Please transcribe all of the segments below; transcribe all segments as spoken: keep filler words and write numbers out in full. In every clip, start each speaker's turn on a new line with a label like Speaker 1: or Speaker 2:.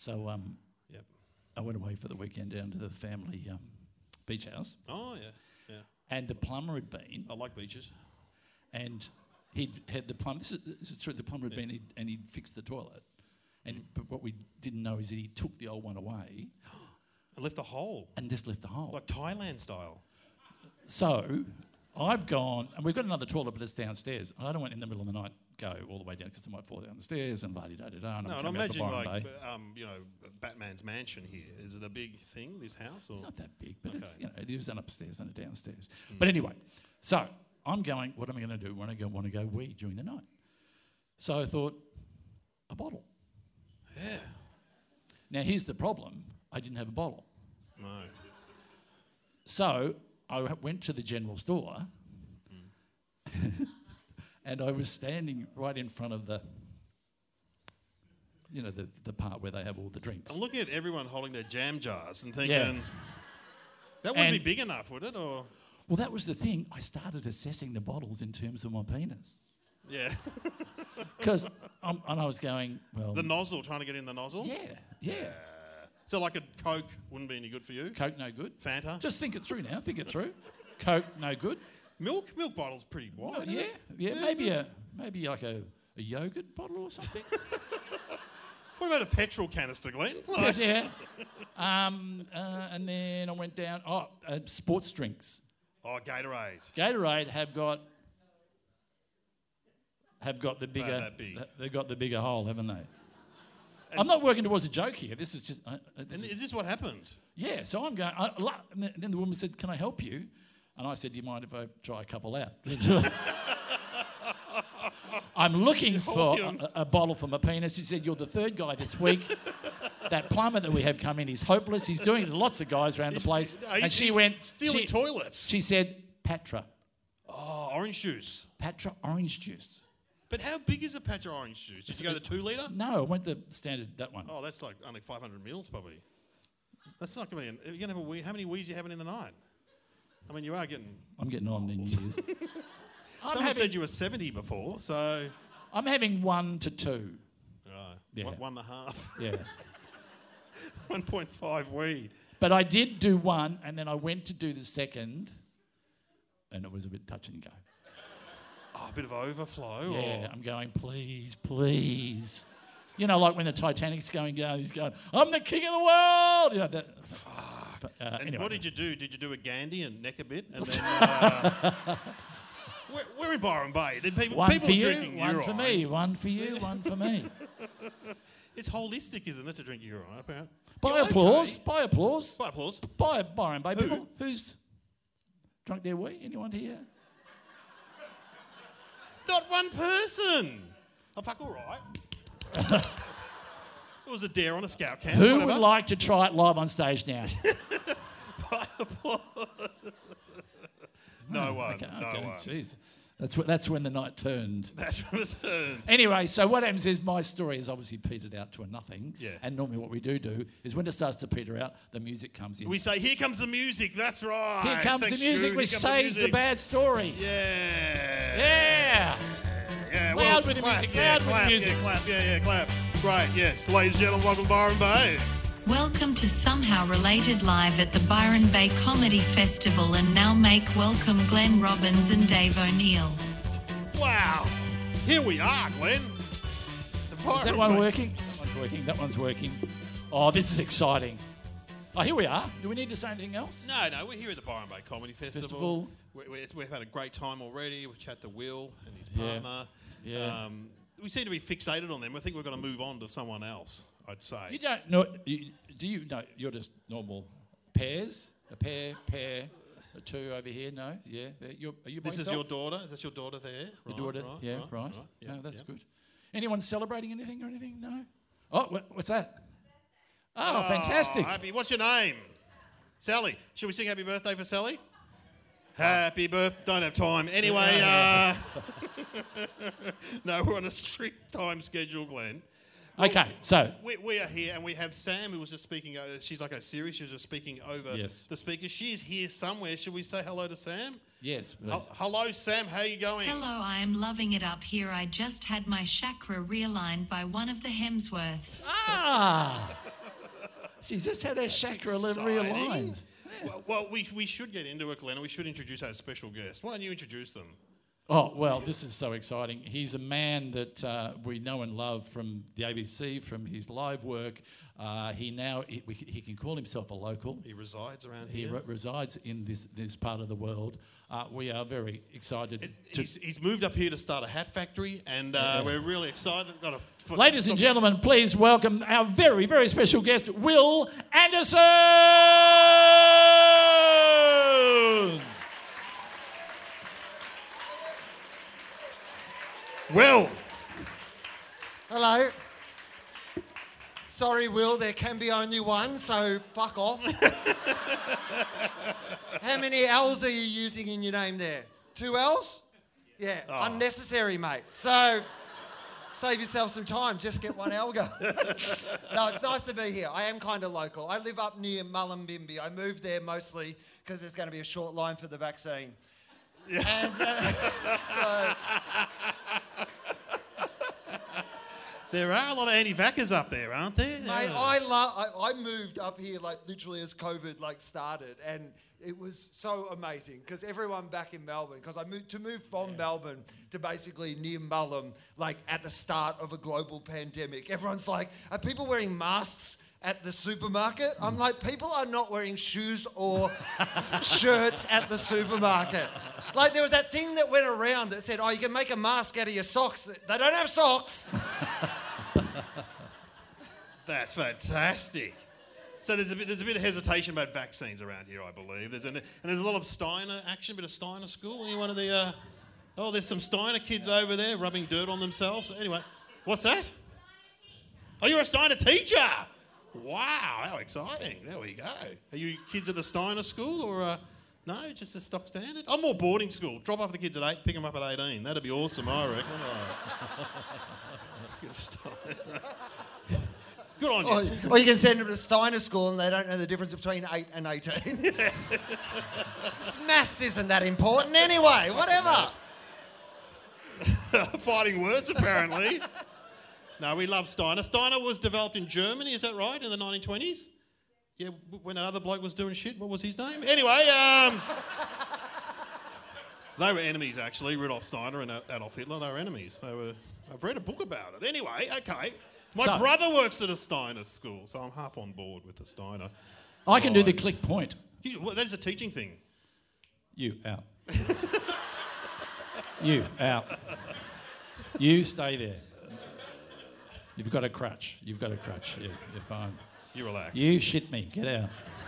Speaker 1: So um,
Speaker 2: Yep.
Speaker 1: I went away for the weekend down to the family um, beach house,
Speaker 2: Oh, yeah, yeah.
Speaker 1: and the plumber had been,
Speaker 2: I like beaches.
Speaker 1: and he'd had the plumber. This is, this is true. The plumber had been, he'd, and he'd fixed the toilet, and but what we didn't know is that he took the old one away
Speaker 2: And left a hole,
Speaker 1: and just left the hole.
Speaker 2: like Thailand style.
Speaker 1: So I've gone, and we've got another toilet, but it's downstairs. I don't want in the middle of the night go all the way down because I might fall down the stairs and blah da da da.
Speaker 2: No, and I'm imagining like, um, you know, Batman's mansion here. Is it a big thing, this house? Or?
Speaker 1: It's not that big, but it's,
Speaker 2: Okay.
Speaker 1: you know, it is an upstairs and a downstairs. But anyway, so I'm going, what am I going to do when I go, want to go wee during the night? So I thought, a bottle.
Speaker 2: Yeah.
Speaker 1: Now here's the problem, I didn't have a bottle.
Speaker 2: No.
Speaker 1: So I w- went to the general store and I was standing right in front of the, you know, the, the part where they have all the drinks.
Speaker 2: I'm looking at everyone holding their jam jars and thinking,
Speaker 1: Yeah.
Speaker 2: that wouldn't
Speaker 1: And-
Speaker 2: be big enough, would it? Or
Speaker 1: Well, that was the thing. I started assessing the bottles in terms of my penis.
Speaker 2: yeah,
Speaker 1: Because, and I was going, well,
Speaker 2: the nozzle, trying to get in the nozzle.
Speaker 1: yeah, yeah.
Speaker 2: So like a Coke wouldn't be any good for you.
Speaker 1: Coke, no good.
Speaker 2: Fanta.
Speaker 1: Just think it through now. Think it through. Coke, no good.
Speaker 2: Milk. Milk bottle's pretty wide.
Speaker 1: Oh,
Speaker 2: isn't
Speaker 1: yeah,
Speaker 2: it?
Speaker 1: yeah. Maybe a maybe like a, a yogurt bottle or something.
Speaker 2: What about a petrol canister, Glenn?
Speaker 1: But
Speaker 2: Like,
Speaker 1: yeah. Um, uh, and then I went down. Oh, uh, sports drinks.
Speaker 2: oh, Gatorade.
Speaker 1: Gatorade have got have got the bigger.
Speaker 2: that big.
Speaker 1: They've got the bigger hole, haven't they? I'm not working towards a joke here. This is just. Uh, this
Speaker 2: And
Speaker 1: is-
Speaker 2: is this what happened?
Speaker 1: yeah. So I'm going. I, la- and then the woman said, "Can I help you?" And I said, "Do you mind if I try a couple out?" I'm looking for a, a bottle for my penis. She said, "You're the third guy this week. That plumber that we have come in, he's hopeless. He's doing it to lots of guys around the place."
Speaker 2: Are you-
Speaker 1: And she
Speaker 2: he's
Speaker 1: went,
Speaker 2: stealing
Speaker 1: she,
Speaker 2: toilets.
Speaker 1: she said, "Patra,
Speaker 2: Oh, orange juice.
Speaker 1: Patra orange juice."
Speaker 2: But how big is a patch of orange juice? Did you go the two litre?
Speaker 1: No, I went the standard that one.
Speaker 2: Oh, that's like only five hundred mils probably. That's not going to be. You're going to have a wee. How many wees are you having in the night? I mean, you are getting.
Speaker 1: I'm getting on in years. I'm
Speaker 2: Someone
Speaker 1: having,
Speaker 2: said you were seventy before, so.
Speaker 1: I'm having one to two.
Speaker 2: Right.
Speaker 1: Yeah.
Speaker 2: One, one and a half.
Speaker 1: Yeah.
Speaker 2: one point five wee.
Speaker 1: But I did do one, and then I went to do the second, and it was a bit touch and go.
Speaker 2: Oh, a bit of overflow.
Speaker 1: Yeah,
Speaker 2: Or,
Speaker 1: I'm going, please, please. You know, like when the Titanic's going down, he's going, I'm the king of the world. You know that. But, uh,
Speaker 2: and
Speaker 1: anyway.
Speaker 2: what did you do? Did you do a Gandhi and neck a bit? And then. Uh, we're, we're in Byron Bay. Then people,
Speaker 1: One
Speaker 2: people
Speaker 1: for
Speaker 2: are
Speaker 1: you,
Speaker 2: drinking
Speaker 1: one
Speaker 2: urine.
Speaker 1: for me, one for you, one for me.
Speaker 2: It's holistic, isn't it, to drink urine? Apparently.
Speaker 1: By
Speaker 2: You're
Speaker 1: applause,
Speaker 2: okay.
Speaker 1: by applause,
Speaker 2: By applause.
Speaker 1: by Byron Bay.
Speaker 2: Who?
Speaker 1: People who's drunk their wee? Anyone here?
Speaker 2: Not one person. Oh, fuck, all right. It was a dare on a scout camp.
Speaker 1: Who
Speaker 2: whatever.
Speaker 1: would like to try it live on stage now?
Speaker 2: By applause. No one.
Speaker 1: Okay,
Speaker 2: no
Speaker 1: okay,
Speaker 2: one.
Speaker 1: jeez. That's, wh- that's when the night turned.
Speaker 2: That's when it turns.
Speaker 1: Anyway, so what happens is my story has obviously petered out to a nothing.
Speaker 2: Yeah.
Speaker 1: And normally what we do do is when it starts to peter out, the music comes in.
Speaker 2: We say, here comes the music. That's right.
Speaker 1: Here comes
Speaker 2: Thanks,
Speaker 1: the music
Speaker 2: Stu.
Speaker 1: which
Speaker 2: Here comes
Speaker 1: saves the,
Speaker 2: music.
Speaker 1: bad story.
Speaker 2: Yeah.
Speaker 1: Yeah.
Speaker 2: Yeah.
Speaker 1: Loud
Speaker 2: well,
Speaker 1: with the
Speaker 2: clap,
Speaker 1: music,
Speaker 2: Yeah,
Speaker 1: loud with the
Speaker 2: clap,
Speaker 1: music.
Speaker 2: Yeah, clap. Yeah, yeah, clap. Right, yes. Ladies and gentlemen, welcome to Byron Bay.
Speaker 3: Welcome to Somehow Related live at the Byron Bay Comedy Festival, and now make welcome Glenn Robbins and Dave O'Neill.
Speaker 2: Wow. Here we are, Glenn. The
Speaker 1: Is
Speaker 2: Byron
Speaker 1: that one
Speaker 2: Bay-
Speaker 1: working? That one's working. That one's working. Oh, this is exciting. Oh, here we are. Do we need to say anything else?
Speaker 2: No, no, we're here at the Byron Bay Comedy Festival.
Speaker 1: Festival.
Speaker 2: We, we, we've had a great time already. We've chatted to Will and his
Speaker 1: Yeah.
Speaker 2: partner.
Speaker 1: Yeah.
Speaker 2: Um, we seem to be fixated on them. I think we're going to move on to someone else, I'd say.
Speaker 1: You don't know. You, do you? No, you're just normal pairs. A pair, pair, a two over here. No, yeah. there- You're, are you by
Speaker 2: This is
Speaker 1: yourself?
Speaker 2: your daughter? Is that your daughter there?
Speaker 1: Your
Speaker 2: Right,
Speaker 1: daughter?
Speaker 2: right,
Speaker 1: yeah, right.
Speaker 2: yeah,
Speaker 1: no, that's
Speaker 2: yeah.
Speaker 1: good. Anyone celebrating anything or anything? No. Oh, what, what's that? Oh,
Speaker 2: Oh,
Speaker 1: fantastic!
Speaker 2: Happy. What's your name? Sally. Should we sing happy birthday for Sally? Happy birthday. Don't have time. Anyway, uh, no, we're on a strict time schedule, Glenn.
Speaker 1: Okay, so
Speaker 2: We, we are here and we have Sam who was just speaking. Uh, she's like a series. She was just speaking over
Speaker 1: Yes.
Speaker 2: the speakers. She is here somewhere. Should we say hello to Sam?
Speaker 1: yes, please.
Speaker 2: Hel- hello, Sam. How are you going?
Speaker 3: Hello, I am loving it up here. I just had my chakra realigned by one of the Hemsworths.
Speaker 1: Ah, she's just had her chakra
Speaker 2: Exciting.
Speaker 1: realigned.
Speaker 2: Well, well we, we should get into it, Glenn, and we should introduce our special guest. Why don't you introduce them?
Speaker 1: Oh, well, this is so exciting. He's a man that uh, we know and love from the A B C, from his live work. Uh, he now, he, we, he can call himself a local.
Speaker 2: He resides around
Speaker 1: He
Speaker 2: here.
Speaker 1: re- resides in this, this part of the world. Uh, we are very excited.
Speaker 2: It-
Speaker 1: to...
Speaker 2: he's, he's moved up here to start a hat factory, and uh,
Speaker 1: Yeah.
Speaker 2: we're really excited. Got a foot,
Speaker 1: Ladies and
Speaker 2: some-
Speaker 1: gentlemen, please welcome our very, very special guest, Will Anderson!
Speaker 2: Will.
Speaker 4: Hello. Sorry, Will, there can be only one, so fuck off. How many L's are you using in your name there? Two L's? Yeah,
Speaker 2: Oh.
Speaker 4: unnecessary, mate. So save yourself some time, just get one L going. No, it's nice to be here. I am kind of local. I live up near Mullumbimby. I moved there mostly because there's going to be a short line for the vaccine. And uh, so...
Speaker 2: There are a lot of anti-vaxxers up there, aren't there?
Speaker 4: Mate,
Speaker 2: Yeah.
Speaker 4: I love. I, I moved up here like literally as COVID like started, and it was so amazing because everyone back in Melbourne. Because I moved to move from yeah. Melbourne to basically near Mullum, like at the start of a global pandemic. Everyone's like, "Are people wearing masks at the supermarket?" I'm like, "People are not wearing shoes or shirts at the supermarket." Like there was that thing that went around that said, "Oh, you can make a mask out of your socks." They don't have socks.
Speaker 2: That's fantastic. So there's a bit there's a bit of hesitation about vaccines around here, I believe. There's an, and there's a lot of Steiner action, a bit of Steiner school. Any one of the uh, oh, there's some Steiner kids over there rubbing dirt on themselves. Anyway, what's that? Oh, you're a Steiner teacher. Wow, how exciting! There we go. Are you kids at the Steiner school or uh, no, just a stock standard? Oh, more boarding school. Drop off the kids at eight, pick them up at eighteen. That'd be awesome, I reckon. Oh. Good on you.
Speaker 4: Or, or you can send them to Steiner school and they don't know the difference between eight and eighteen. Maths isn't that important anyway, whatever.
Speaker 2: Fighting words, apparently. No, we love Steiner. Steiner was developed in Germany, is that right, in the nineteen twenties? Yeah, when another bloke was doing shit, what was his name? Anyway, um... they were enemies, actually, Rudolf Steiner and Adolf Hitler. They were enemies. They were... I've read a book about it. Anyway, okay. My
Speaker 1: So-
Speaker 2: brother works at a Steiner school, so I'm half on board with the Steiner.
Speaker 1: I can do the
Speaker 2: vibes.
Speaker 1: click point.
Speaker 2: You, well, that is a teaching thing.
Speaker 1: You out. You out. You stay there. You've got a crutch. You've got a crutch. You, you're fine.
Speaker 2: You relax.
Speaker 1: You shit me. Get out.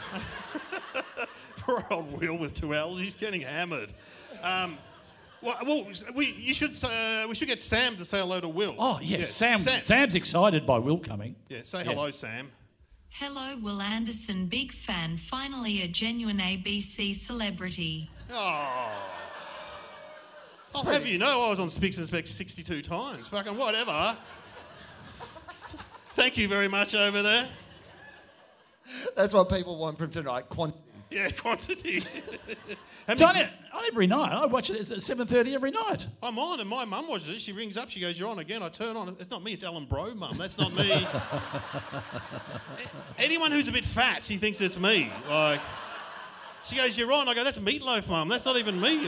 Speaker 2: Poor old Will with two L's. He's getting hammered. Um, well, well, we you should uh, we should get Sam to say hello to Will.
Speaker 1: Oh, yes.
Speaker 2: Yeah,
Speaker 1: Sam,
Speaker 2: Sam.
Speaker 1: Sam's excited by Will coming.
Speaker 2: Yeah, say
Speaker 1: Yeah.
Speaker 2: hello, Sam.
Speaker 3: Hello, Will Anderson, big fan. Finally, a genuine A B C celebrity.
Speaker 2: Oh. I'll have you know I was on Spicks and Specs sixty-two times. Fucking whatever. Thank you very much over there.
Speaker 4: That's what people want from tonight. Quant-
Speaker 2: Yeah, quantity.
Speaker 1: It's on it on every night. I watch it at seven thirty every night.
Speaker 2: I'm on, and my mum watches it. She rings up, she goes, "You're on again." I turn on. It's not me, it's Alan Bro, mum. That's not me. Anyone who's a bit fat, she thinks it's me. Like, she goes, "You're on." I go, "That's Meatloaf, mum. That's not even me."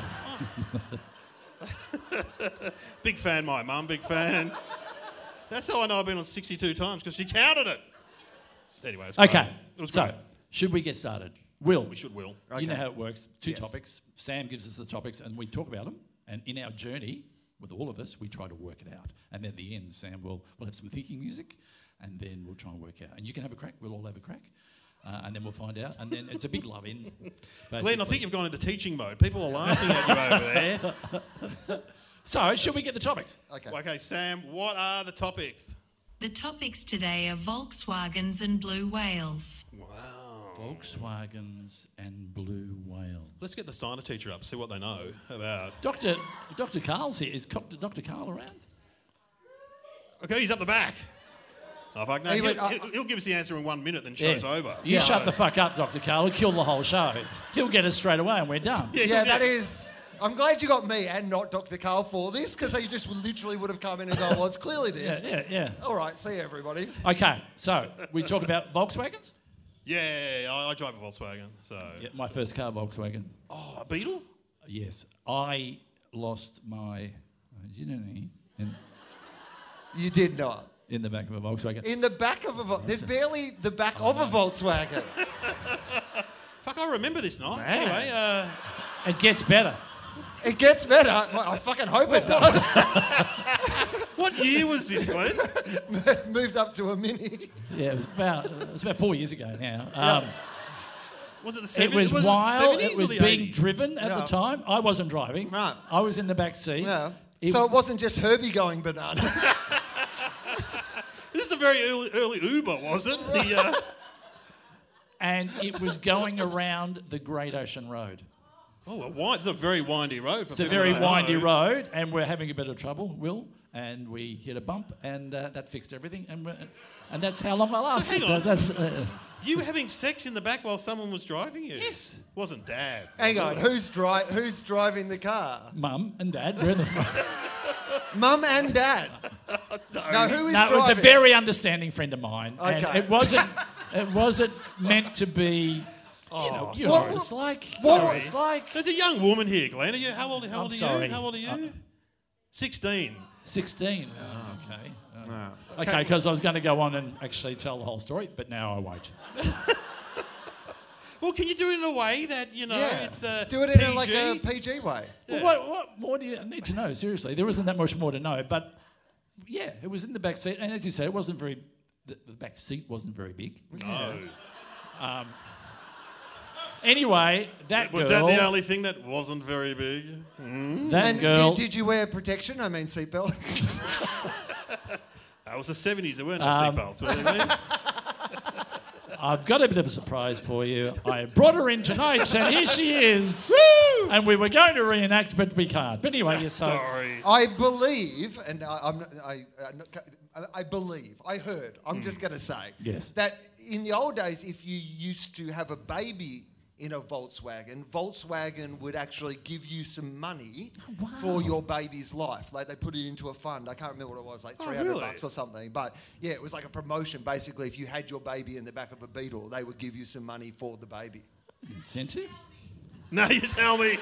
Speaker 2: Big fan, my mum, big fan. That's how I know I've been on sixty-two times, because she counted it. Anyway, it's great.
Speaker 1: Okay,
Speaker 2: It was
Speaker 1: so
Speaker 2: great.
Speaker 1: should we get started? Will,
Speaker 2: We should, Will.
Speaker 1: you know how it works. Two
Speaker 4: Yes.
Speaker 1: topics. Sam gives us the topics and we talk about them. And in our journey with all of us, we try to work it out. And then at the end, Sam will will have some thinking music and then we'll try and work out. And you can have a crack. We'll all have a crack. Uh, and then we'll find out. And then it's a big love in.
Speaker 2: Glenn, I think you've gone into teaching mode. People are laughing at you over there.
Speaker 1: So, should we get the topics?
Speaker 4: okay.
Speaker 2: Okay, Sam, what are the topics?
Speaker 3: The topics today are Volkswagens and blue whales.
Speaker 2: Wow.
Speaker 1: Volkswagens and blue whales.
Speaker 2: Let's get the Steiner teacher up, see what they know about...
Speaker 1: Doctor Doctor Carl's here. Is Doctor Carl around?
Speaker 2: Okay, he's up the back. Oh, fuck, no,
Speaker 4: He
Speaker 2: he'll,
Speaker 4: went, uh,
Speaker 2: he'll, he'll give us the answer in one minute, then show's
Speaker 1: Yeah.
Speaker 2: over.
Speaker 1: You shut the fuck up, Doctor Carl. He'll kill the whole show. He'll get us straight away and we're done.
Speaker 4: Yeah, that is. I'm glad you got me and not Doctor Carl for this, because he just literally would have come in and gone, well, it's clearly
Speaker 1: Yeah,
Speaker 4: this.
Speaker 1: yeah, yeah.
Speaker 4: All right, see you, everybody.
Speaker 1: Okay, so we talk about Volkswagens.
Speaker 2: Yeah, I, I drive a Volkswagen, so...
Speaker 1: Yeah, my first car, Volkswagen.
Speaker 2: Oh, a Beetle?
Speaker 1: Yes, I lost my virginity in,
Speaker 4: You did not.
Speaker 1: in the back of a Volkswagen.
Speaker 4: In the back of a Vol- there's barely the back of a Volkswagen.
Speaker 2: Fuck, I remember this night.
Speaker 4: Man.
Speaker 2: Anyway, uh,
Speaker 1: It gets better.
Speaker 4: It gets better. Well, I fucking hope it does.
Speaker 2: what year was this, Glenn?
Speaker 4: Moved up to a Mini.
Speaker 1: Yeah, it was about it was about four years ago now. Um,
Speaker 2: Was it the
Speaker 1: it
Speaker 2: seventies?
Speaker 1: was
Speaker 2: was
Speaker 1: wild.
Speaker 2: It,
Speaker 1: It
Speaker 2: the
Speaker 1: was
Speaker 2: seventies or the
Speaker 1: being
Speaker 2: eighties?
Speaker 1: driven at
Speaker 4: Yeah.
Speaker 1: the time. I wasn't driving.
Speaker 4: Right.
Speaker 1: I was in the back seat.
Speaker 4: Yeah.
Speaker 1: It-
Speaker 4: so it wasn't just Herbie going bananas.
Speaker 2: This is a very early, early Uber, was it? The, uh,
Speaker 1: and it was going around the Great Ocean Road.
Speaker 2: oh, a wide, it's a very windy road. For
Speaker 1: It's a
Speaker 2: people
Speaker 1: very
Speaker 2: that don't
Speaker 1: windy
Speaker 2: know.
Speaker 1: road, and we're having a bit of trouble, Will, and we hit a bump, and uh, that fixed everything, and we're, and that's how long I lasted.
Speaker 2: hang on.
Speaker 1: That's, uh,
Speaker 2: You were having sex in the back while someone was driving you?
Speaker 1: Yes.
Speaker 2: Wasn't Dad.
Speaker 4: Hang
Speaker 2: was
Speaker 4: on,
Speaker 2: it?
Speaker 4: who's dri- Who's driving the car?
Speaker 1: Mum and Dad were in the front.
Speaker 4: Mum and Dad. no. who is
Speaker 1: No, it
Speaker 4: driving?
Speaker 1: was a very understanding friend of mine, and
Speaker 4: Okay.
Speaker 1: it wasn't. It wasn't meant to be. You know, you know
Speaker 4: What-
Speaker 1: what it's like.
Speaker 4: what-
Speaker 1: Sorry. It's like
Speaker 2: There's a young woman here, Glenn. Are you, how old, how
Speaker 1: I'm
Speaker 2: old are
Speaker 1: sorry.
Speaker 2: you? How old are you?
Speaker 1: Uh,
Speaker 2: sixteen.
Speaker 1: sixteen. Oh, okay. Uh, okay, because I was going to go on and actually tell the whole story, but now I won't.
Speaker 2: Well, can you do it in a way that, you know,
Speaker 4: Yeah.
Speaker 2: it's uh,
Speaker 4: Do it in
Speaker 2: P G?
Speaker 4: a, like a P G way.
Speaker 1: Well, what, what more do you need to know? Seriously, there isn't that much more to know. But yeah, it was in the back seat, and as you say, it wasn't very. The, the back seat wasn't very big.
Speaker 2: No.
Speaker 1: Anyway, that
Speaker 2: Was
Speaker 1: girl.
Speaker 2: that the only thing that wasn't very big?
Speaker 1: that
Speaker 4: And
Speaker 1: girl.
Speaker 4: did, did you wear protection? I mean seatbelts.
Speaker 2: That was the seventies. There weren't no
Speaker 1: Um,
Speaker 2: seatbelts, were there?
Speaker 1: I've got a bit of a surprise for you. I brought her in tonight, and here she is.
Speaker 2: Woo!
Speaker 1: And we were going to reenact, but we can't. But anyway, yes, so
Speaker 2: Sorry.
Speaker 4: I believe, and I, I'm not, I, I'm not, I believe, I heard. I'm just going to say
Speaker 1: Yes.
Speaker 4: that in the old days, if you used to have a baby in a Volkswagen, Volkswagen would actually give you some money
Speaker 1: wow.
Speaker 4: for your baby's life. Like they put it into a fund. I can't remember what it was, like
Speaker 2: Oh,
Speaker 4: three hundred
Speaker 2: really?
Speaker 4: bucks or something. But yeah, it was like a promotion. Basically, if you had your baby in the back of a Beetle, they would give you some money for the baby.
Speaker 1: incentive.
Speaker 2: No, you tell me.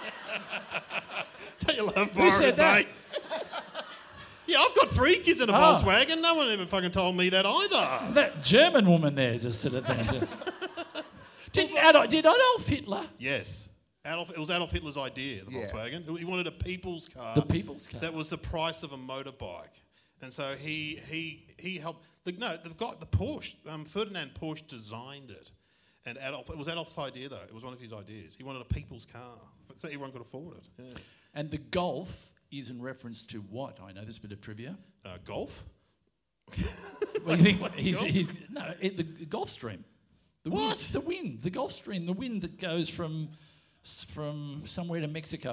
Speaker 2: Don't you love
Speaker 1: Who said
Speaker 2: Byron,
Speaker 1: that?
Speaker 2: mate? Yeah, I've got three kids in a
Speaker 1: Ah.
Speaker 2: Volkswagen. No one ever fucking told me that either.
Speaker 1: That German woman there just said it there. Did, Adolf, did Adolf Hitler,
Speaker 2: Yes. Adolf, it was Adolf Hitler's idea, the
Speaker 4: Yeah.
Speaker 2: Volkswagen. He wanted a people's car.
Speaker 1: the people's car?
Speaker 2: That was the price of a motorbike. And so he he he helped. The, no, the guy, the Porsche, um, Ferdinand Porsche designed it. And Adolf, it was Adolf's idea, though. It was one of his ideas. He wanted a people's car so everyone could afford it. Yeah.
Speaker 1: And the Golf is in reference to what? I know this bit of trivia.
Speaker 2: Uh, golf?
Speaker 1: Well, you think
Speaker 2: Like
Speaker 1: he's,
Speaker 2: golf?
Speaker 1: he's no it, the, the Gulf Stream. The
Speaker 2: What?
Speaker 1: Wind, the wind, the Gulf Stream, the wind that goes from from somewhere to Mexico.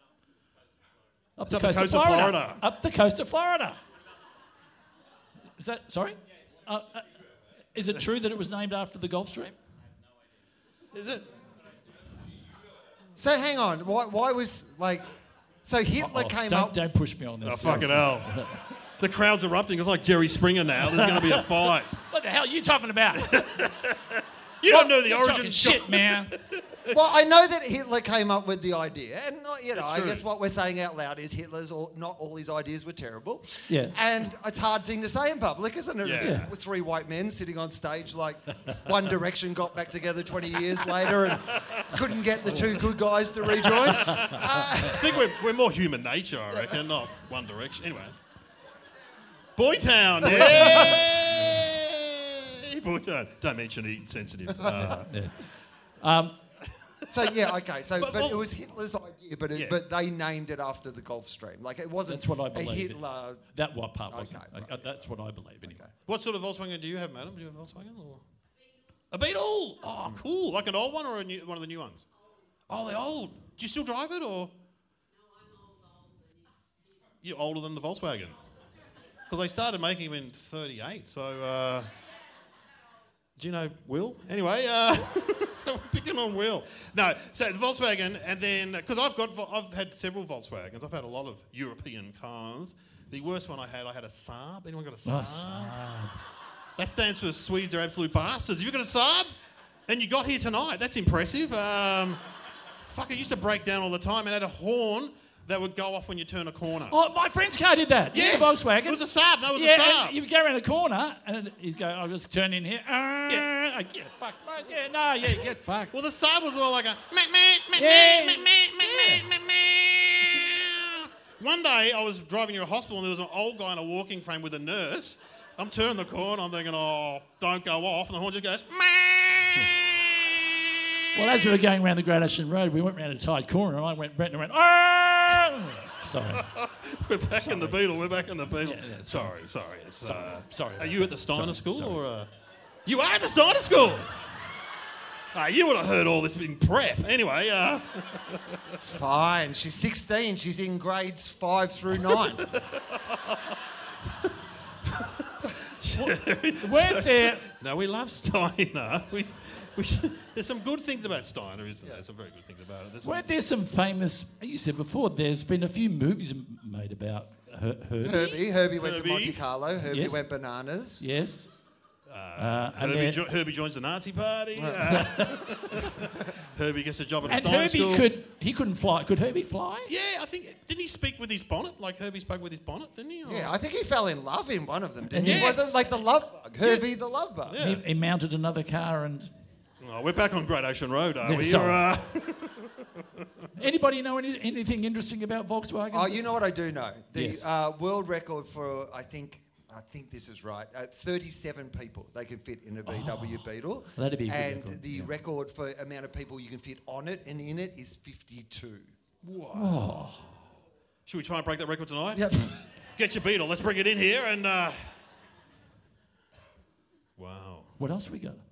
Speaker 1: Up
Speaker 2: It's up the coast of Florida.
Speaker 1: Up the coast of Florida. Is that sorry? Uh, uh, is it true that it was named after the Gulf Stream?
Speaker 2: Is it?
Speaker 4: So hang on, why, why was like, so Hitler
Speaker 1: Oh,
Speaker 4: came
Speaker 1: don't,
Speaker 4: up.
Speaker 1: don't push me on this.
Speaker 2: Oh, fucking
Speaker 1: seriously.
Speaker 2: hell. The crowd's erupting. It's like Jerry Springer now. There's going to be a fight.
Speaker 1: What the hell are you talking about?
Speaker 2: You don't know the
Speaker 1: You're
Speaker 2: origin
Speaker 1: talking shit, man.
Speaker 4: Well, I know that Hitler came up with the idea, and not, you know,
Speaker 2: That's
Speaker 4: I
Speaker 2: true.
Speaker 4: guess what we're saying out loud is Hitler's all, not all his ideas were terrible.
Speaker 1: Yeah.
Speaker 4: And it's a hard thing to say in public, isn't it? It's
Speaker 2: Yeah.
Speaker 4: with three white men sitting on stage, like One Direction got back together twenty years later and couldn't get the two good guys to rejoin.
Speaker 2: I think we're, we're more human nature, I reckon, not One Direction. Anyway. Boytown, yeah! Boytown. Don't mention it, sensitive. Uh,
Speaker 4: So yeah, okay. So,
Speaker 2: But-
Speaker 4: but,
Speaker 2: well-
Speaker 4: it was Hitler's idea, but it,
Speaker 2: Yeah.
Speaker 4: but they named it after the Gulf Stream. Like it wasn't
Speaker 1: That's what I
Speaker 4: a
Speaker 1: believe.
Speaker 4: Hitler.
Speaker 1: That what part wasn't.
Speaker 4: Okay,
Speaker 1: Uh, That's what I believe anyway.
Speaker 2: what sort of Volkswagen do you have, madam? Do you have a Volkswagen? Or? A Beetle! Oh, cool. Like an old one or a new, one of the new ones? Oh, they're old. Do you still drive it or? You're older than the Volkswagen. Because they started making them in thirty-eight. So, uh, do you know Will? Anyway, uh, so we're picking on Will. No, so the Volkswagen, and then because I've got, I've had several Volkswagens. I've had a lot of European cars. The worst one I had, I had a Saab. Anyone got a Saab?
Speaker 1: Oh, Saab.
Speaker 2: That stands for Swedes are absolute bastards. Have you got a Saab? And you got here tonight. That's impressive. Um, fuck, it used to break down all the time and had a horn that would go off when you turn a corner.
Speaker 1: Oh, my friend's car did that.
Speaker 2: Yes,
Speaker 1: Yeah, Volkswagen.
Speaker 2: it was a Saab. That was
Speaker 1: yeah,
Speaker 2: a Saab.
Speaker 1: and you go around the corner and he'd go, I'll just turn in here. Uh,
Speaker 2: Yeah.
Speaker 1: I get fucked. mate. Yeah, no, yeah, get fucked.
Speaker 2: Well, the Saab was more like a... meh, meh, meh,
Speaker 1: Yeah.
Speaker 2: meh, meh, meh, meh, meh, meh. One day, I was driving near a hospital and there was an old guy in a walking frame with a nurse. I'm turning the corner, I'm thinking, oh, don't go off. And the horn just goes... meh.
Speaker 1: Well, as we were going around the Great Ocean Road, we went round a tight corner and I went, Brent, and went, oh! Sorry.
Speaker 2: We're back in the Beetle. We're back in the Beetle.
Speaker 1: Yeah, yeah,
Speaker 2: sorry, sorry. It's,
Speaker 1: Sorry,
Speaker 2: uh,
Speaker 1: sorry
Speaker 2: Are
Speaker 1: about
Speaker 2: you at
Speaker 1: that.
Speaker 2: the Steiner
Speaker 1: Sorry,
Speaker 2: School
Speaker 1: sorry.
Speaker 2: or? Uh, you are at the Steiner School. Ah, you would have heard all this in prep. Anyway, uh,
Speaker 4: It's fine. She's sixteen. She's in grades five through nine.
Speaker 1: Weren't there,
Speaker 2: no, we love Steiner. We, we, there's some good things about Steiner, isn't there? Some very good things about it. There's some-
Speaker 1: weren't there some famous, you said before, there's been a few movies made about Her- Herbie.
Speaker 4: Herbie. Herbie went
Speaker 2: Herbie.
Speaker 4: to Monte Carlo. Herbie
Speaker 1: Yes.
Speaker 4: went bananas.
Speaker 1: Yes. Uh, and
Speaker 2: Herbie,
Speaker 1: there-
Speaker 2: jo- Herbie joins the Nazi party. Uh, Herbie gets a job at a
Speaker 1: and
Speaker 2: Steiner
Speaker 1: Herbie
Speaker 2: School.
Speaker 1: could, he couldn't fly. Could Herbie fly?
Speaker 2: Yeah, I think, didn't he speak with his bonnet? Like Herbie spoke with his bonnet, didn't he? Or-
Speaker 4: Yeah, I think he fell in love in one of them, didn't
Speaker 1: Yes.
Speaker 4: he? Was it like the love bug? Herbie the love bug.
Speaker 2: Yeah.
Speaker 1: He, he mounted another car and...
Speaker 2: Oh, we're back on Great Ocean Road, are
Speaker 1: Yeah,
Speaker 2: we?
Speaker 1: sorry.
Speaker 2: Or, uh,
Speaker 1: Anybody know any, anything interesting about Volkswagen?
Speaker 4: Oh, you know what I do know? The
Speaker 1: Yes.
Speaker 4: uh, world record for, I think, I think this is right, uh, thirty-seven people they can fit in a V W Beetle.
Speaker 1: that'd be a good
Speaker 4: And
Speaker 1: record,
Speaker 4: the
Speaker 1: yeah.
Speaker 4: record for amount of people you can fit on it and in it is fifty-two.
Speaker 2: should we try and break that record tonight?
Speaker 4: Yep.
Speaker 2: Get your Beetle. Let's bring it in here and. Uh... Wow.
Speaker 1: What else we got?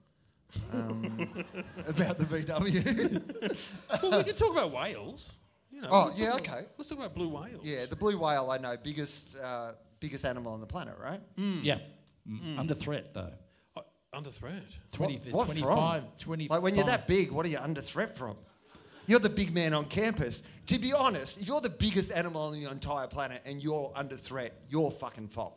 Speaker 4: About the V W.
Speaker 2: Well, we can talk about whales. You know,
Speaker 4: Oh,
Speaker 2: let's
Speaker 4: yeah,
Speaker 2: talk about-
Speaker 4: okay.
Speaker 2: Let's talk about blue whales.
Speaker 4: Yeah, the blue whale I know, biggest uh, biggest animal on the planet, right?
Speaker 1: Yeah. Mm. Under threat, though.
Speaker 2: Uh, under threat.
Speaker 1: twenty,
Speaker 4: what
Speaker 1: twenty-five,
Speaker 4: from?
Speaker 1: twenty-five.
Speaker 4: Like when you're that big, what are you under threat from? You're the big man on campus. To be honest, if you're the biggest animal on the entire planet and you're under threat, your fucking fault.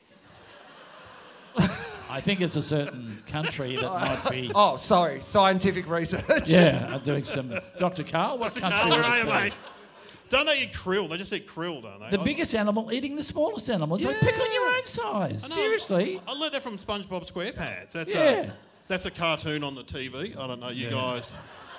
Speaker 1: I think it's a certain country that might be...
Speaker 4: Oh, sorry, scientific research.
Speaker 1: Yeah, I'm doing some... Doctor Carl, what
Speaker 2: Doctor
Speaker 1: country
Speaker 2: Carl, where
Speaker 1: would
Speaker 2: are
Speaker 1: it
Speaker 2: you,
Speaker 1: be?
Speaker 2: mate? Don't they eat krill? They just eat krill, don't they?
Speaker 1: The
Speaker 2: I-
Speaker 1: biggest animal eating the smallest animal. It's like, pick on your own size.
Speaker 2: I know,
Speaker 1: Seriously.
Speaker 2: I learned that from SpongeBob SquarePants. That's
Speaker 1: Yeah.
Speaker 2: A, that's a cartoon on the T V. I don't know, you
Speaker 1: Yeah.
Speaker 2: guys.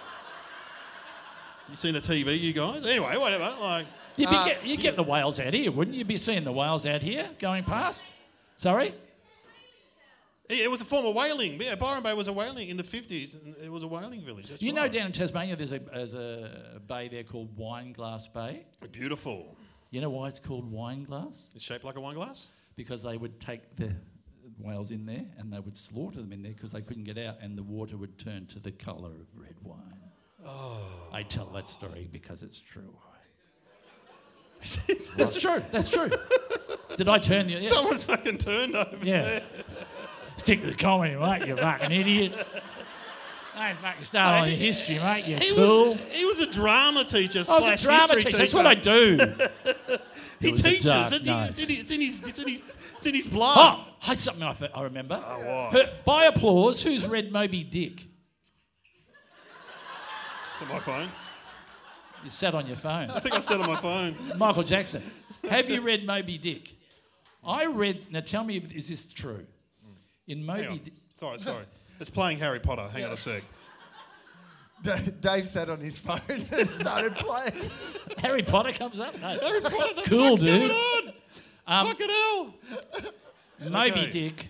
Speaker 2: You seen the T V, you guys? Anyway, whatever. Like,
Speaker 1: You'd, be
Speaker 4: Uh,
Speaker 1: get, you'd get the whales out here, wouldn't you? You'd be seeing the whales out here going past. Sorry?
Speaker 2: yeah, it was a form of whaling. Yeah, Byron Bay was a whaling in the fifties. And it was a whaling village. That's
Speaker 1: You know
Speaker 2: right.
Speaker 1: down in Tasmania there's a, there's a bay there called Wineglass Bay?
Speaker 2: Beautiful.
Speaker 1: You know why it's called Wineglass?
Speaker 2: It's shaped like a wine glass.
Speaker 1: Because they would take the whales in there and they would slaughter them in there because they couldn't get out and the water would turn to the colour of red wine. Oh. I tell that story because it's true. That's true. That's true. Did I turn you? Yeah.
Speaker 2: Someone's fucking turned over
Speaker 1: Yeah.
Speaker 2: there.
Speaker 1: Stick to the comedy, mate, you fucking idiot. Don't fucking start on your history, mate, you
Speaker 2: He
Speaker 1: tool.
Speaker 2: was, he was a drama teacher
Speaker 1: I
Speaker 2: slash
Speaker 1: was a drama
Speaker 2: history
Speaker 1: teacher. That's what I do.
Speaker 2: He
Speaker 1: It was a
Speaker 2: teaches.
Speaker 1: dark
Speaker 2: It's,
Speaker 1: night.
Speaker 2: it's, in, it's, in his, it's, in his, it's in his blood.
Speaker 1: Oh, hey, something I, f- I remember.
Speaker 2: Oh, what?
Speaker 1: Her- by applause, who's read Moby Dick?
Speaker 2: On my phone.
Speaker 1: You sat on your phone.
Speaker 2: I think I said on my phone.
Speaker 1: Michael Jackson. Have you read Moby Dick? I read. Now tell me, if, is this true? In
Speaker 2: Hang
Speaker 1: Moby
Speaker 2: on.
Speaker 1: Dick.
Speaker 2: Sorry, sorry. It's playing Harry Potter. Hang on a sec.
Speaker 4: D- Dave sat on his phone and started playing.
Speaker 1: Harry Potter comes up. No.
Speaker 2: Harry Potter, the
Speaker 1: Cool,
Speaker 2: fuck's
Speaker 1: dude.
Speaker 2: going on?
Speaker 1: Um,
Speaker 2: Fucking hell.
Speaker 1: Moby
Speaker 2: Okay.
Speaker 1: Dick.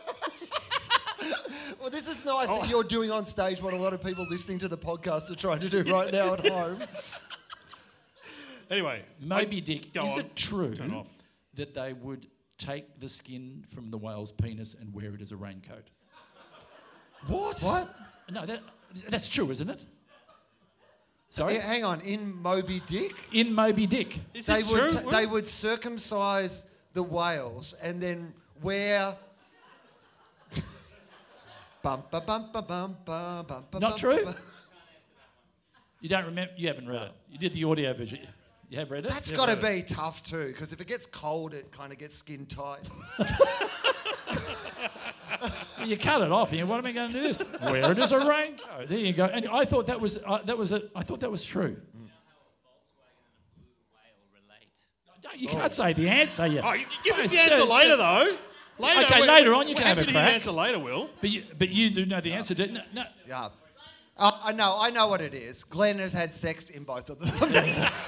Speaker 4: Well, this is nice that you're doing on stage what a lot of people listening to the podcast are trying to do right now at home.
Speaker 2: Anyway.
Speaker 1: Moby
Speaker 2: I-
Speaker 1: Dick.
Speaker 2: go
Speaker 1: Is
Speaker 2: on.
Speaker 1: it true
Speaker 2: Turn off.
Speaker 1: that they would take the skin from the whale's penis and wear it as a raincoat?
Speaker 2: What?
Speaker 4: What?
Speaker 1: No, that, that's true, isn't it? Sorry?
Speaker 4: Yeah, hang on, in Moby Dick,
Speaker 2: Uh,
Speaker 1: In Moby Dick.
Speaker 2: Is
Speaker 4: they
Speaker 2: this
Speaker 4: would
Speaker 2: true?
Speaker 4: t- they would circumcise the whales and then where... bum, ba, bum, ba, bum, ba, bum, ba,
Speaker 1: Not
Speaker 4: bum,
Speaker 1: true?
Speaker 4: ba.
Speaker 1: You don't remember? You haven't read it. You did the audio version. You have read it?
Speaker 4: That's
Speaker 1: You
Speaker 4: got to
Speaker 1: have read
Speaker 4: be tough too, because if it gets cold, it kind of gets skin tight.
Speaker 1: it? You cut it off. And you, what am I going to do this? Where does a rain go? There you go. And I thought that was uh, that was a, I thought that was true. No, you can't say the answer. You.
Speaker 2: Oh, you give us the
Speaker 1: Oh,
Speaker 2: answer
Speaker 1: so-
Speaker 2: later, though. Later.
Speaker 1: Okay,
Speaker 2: we're-
Speaker 1: later on you
Speaker 2: we're
Speaker 1: can have
Speaker 2: happy
Speaker 1: a
Speaker 2: to hear
Speaker 1: crack.
Speaker 2: the answer later, Will.
Speaker 1: But you, but you do know the answer, didn't you? No.
Speaker 4: Yeah. Uh, I know, I know what it is. Glenn has had sex in both of them.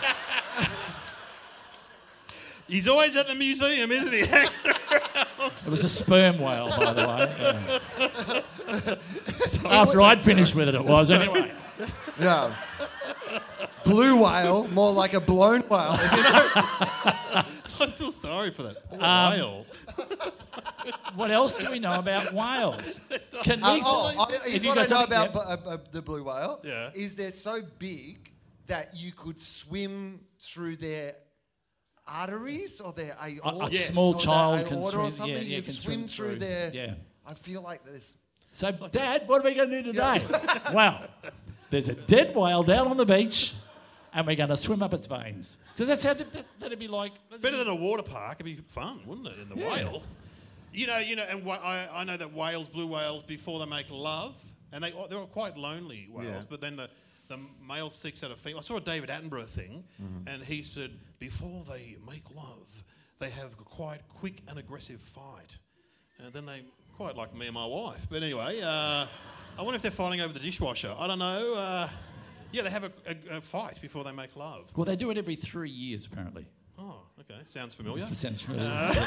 Speaker 2: He's always at the museum, isn't he?
Speaker 1: It was a sperm whale, by the way. Yeah. After I'd finished with it, it was anyway.
Speaker 4: Yeah. Blue whale, more like a blown whale. If you know.
Speaker 2: I feel sorry for that poor
Speaker 1: Um,
Speaker 2: whale.
Speaker 1: What else do we know about whales? Can
Speaker 4: Uh,
Speaker 1: we?
Speaker 4: oh, I,
Speaker 1: if
Speaker 4: here's
Speaker 1: you
Speaker 4: what
Speaker 1: got
Speaker 4: I know
Speaker 1: something-
Speaker 4: about
Speaker 1: yeah.
Speaker 4: bu- uh, uh, the blue whale.
Speaker 2: Yeah.
Speaker 4: Is they're so big that you could swim through their arteries or their
Speaker 1: A,
Speaker 4: aorta.
Speaker 1: a
Speaker 2: Yes.
Speaker 1: small
Speaker 4: or their
Speaker 1: child can
Speaker 4: aorta
Speaker 1: swim.
Speaker 4: or something.
Speaker 1: Yeah, yeah,
Speaker 4: You'd
Speaker 1: can
Speaker 4: swim, through, their.
Speaker 1: Yeah.
Speaker 4: I feel like there's.
Speaker 1: So, Dad, what are we going to do today? Well, there's a dead whale down on the beach, and we're going to swim up its veins. Because that's how that, that'd be like.
Speaker 2: Better than a water park. It'd be fun, wouldn't it, in the
Speaker 1: Yeah.
Speaker 2: whale? You know, you know, and wh- I, I know that whales, blue whales, before they make love, and they they're quite lonely whales,
Speaker 4: Yeah.
Speaker 2: but then the, the male seeks out a female. I saw a David Attenborough thing, and he said before they make love, they have a quite quick and aggressive fight, and then they quite like me and my wife. But anyway, uh, I wonder if they're fighting over the dishwasher. I don't know. Uh, yeah, they have a, a, a fight before they make love.
Speaker 1: Well, they do it every three years, apparently.
Speaker 2: Oh, okay, sounds familiar.
Speaker 1: This sounds familiar.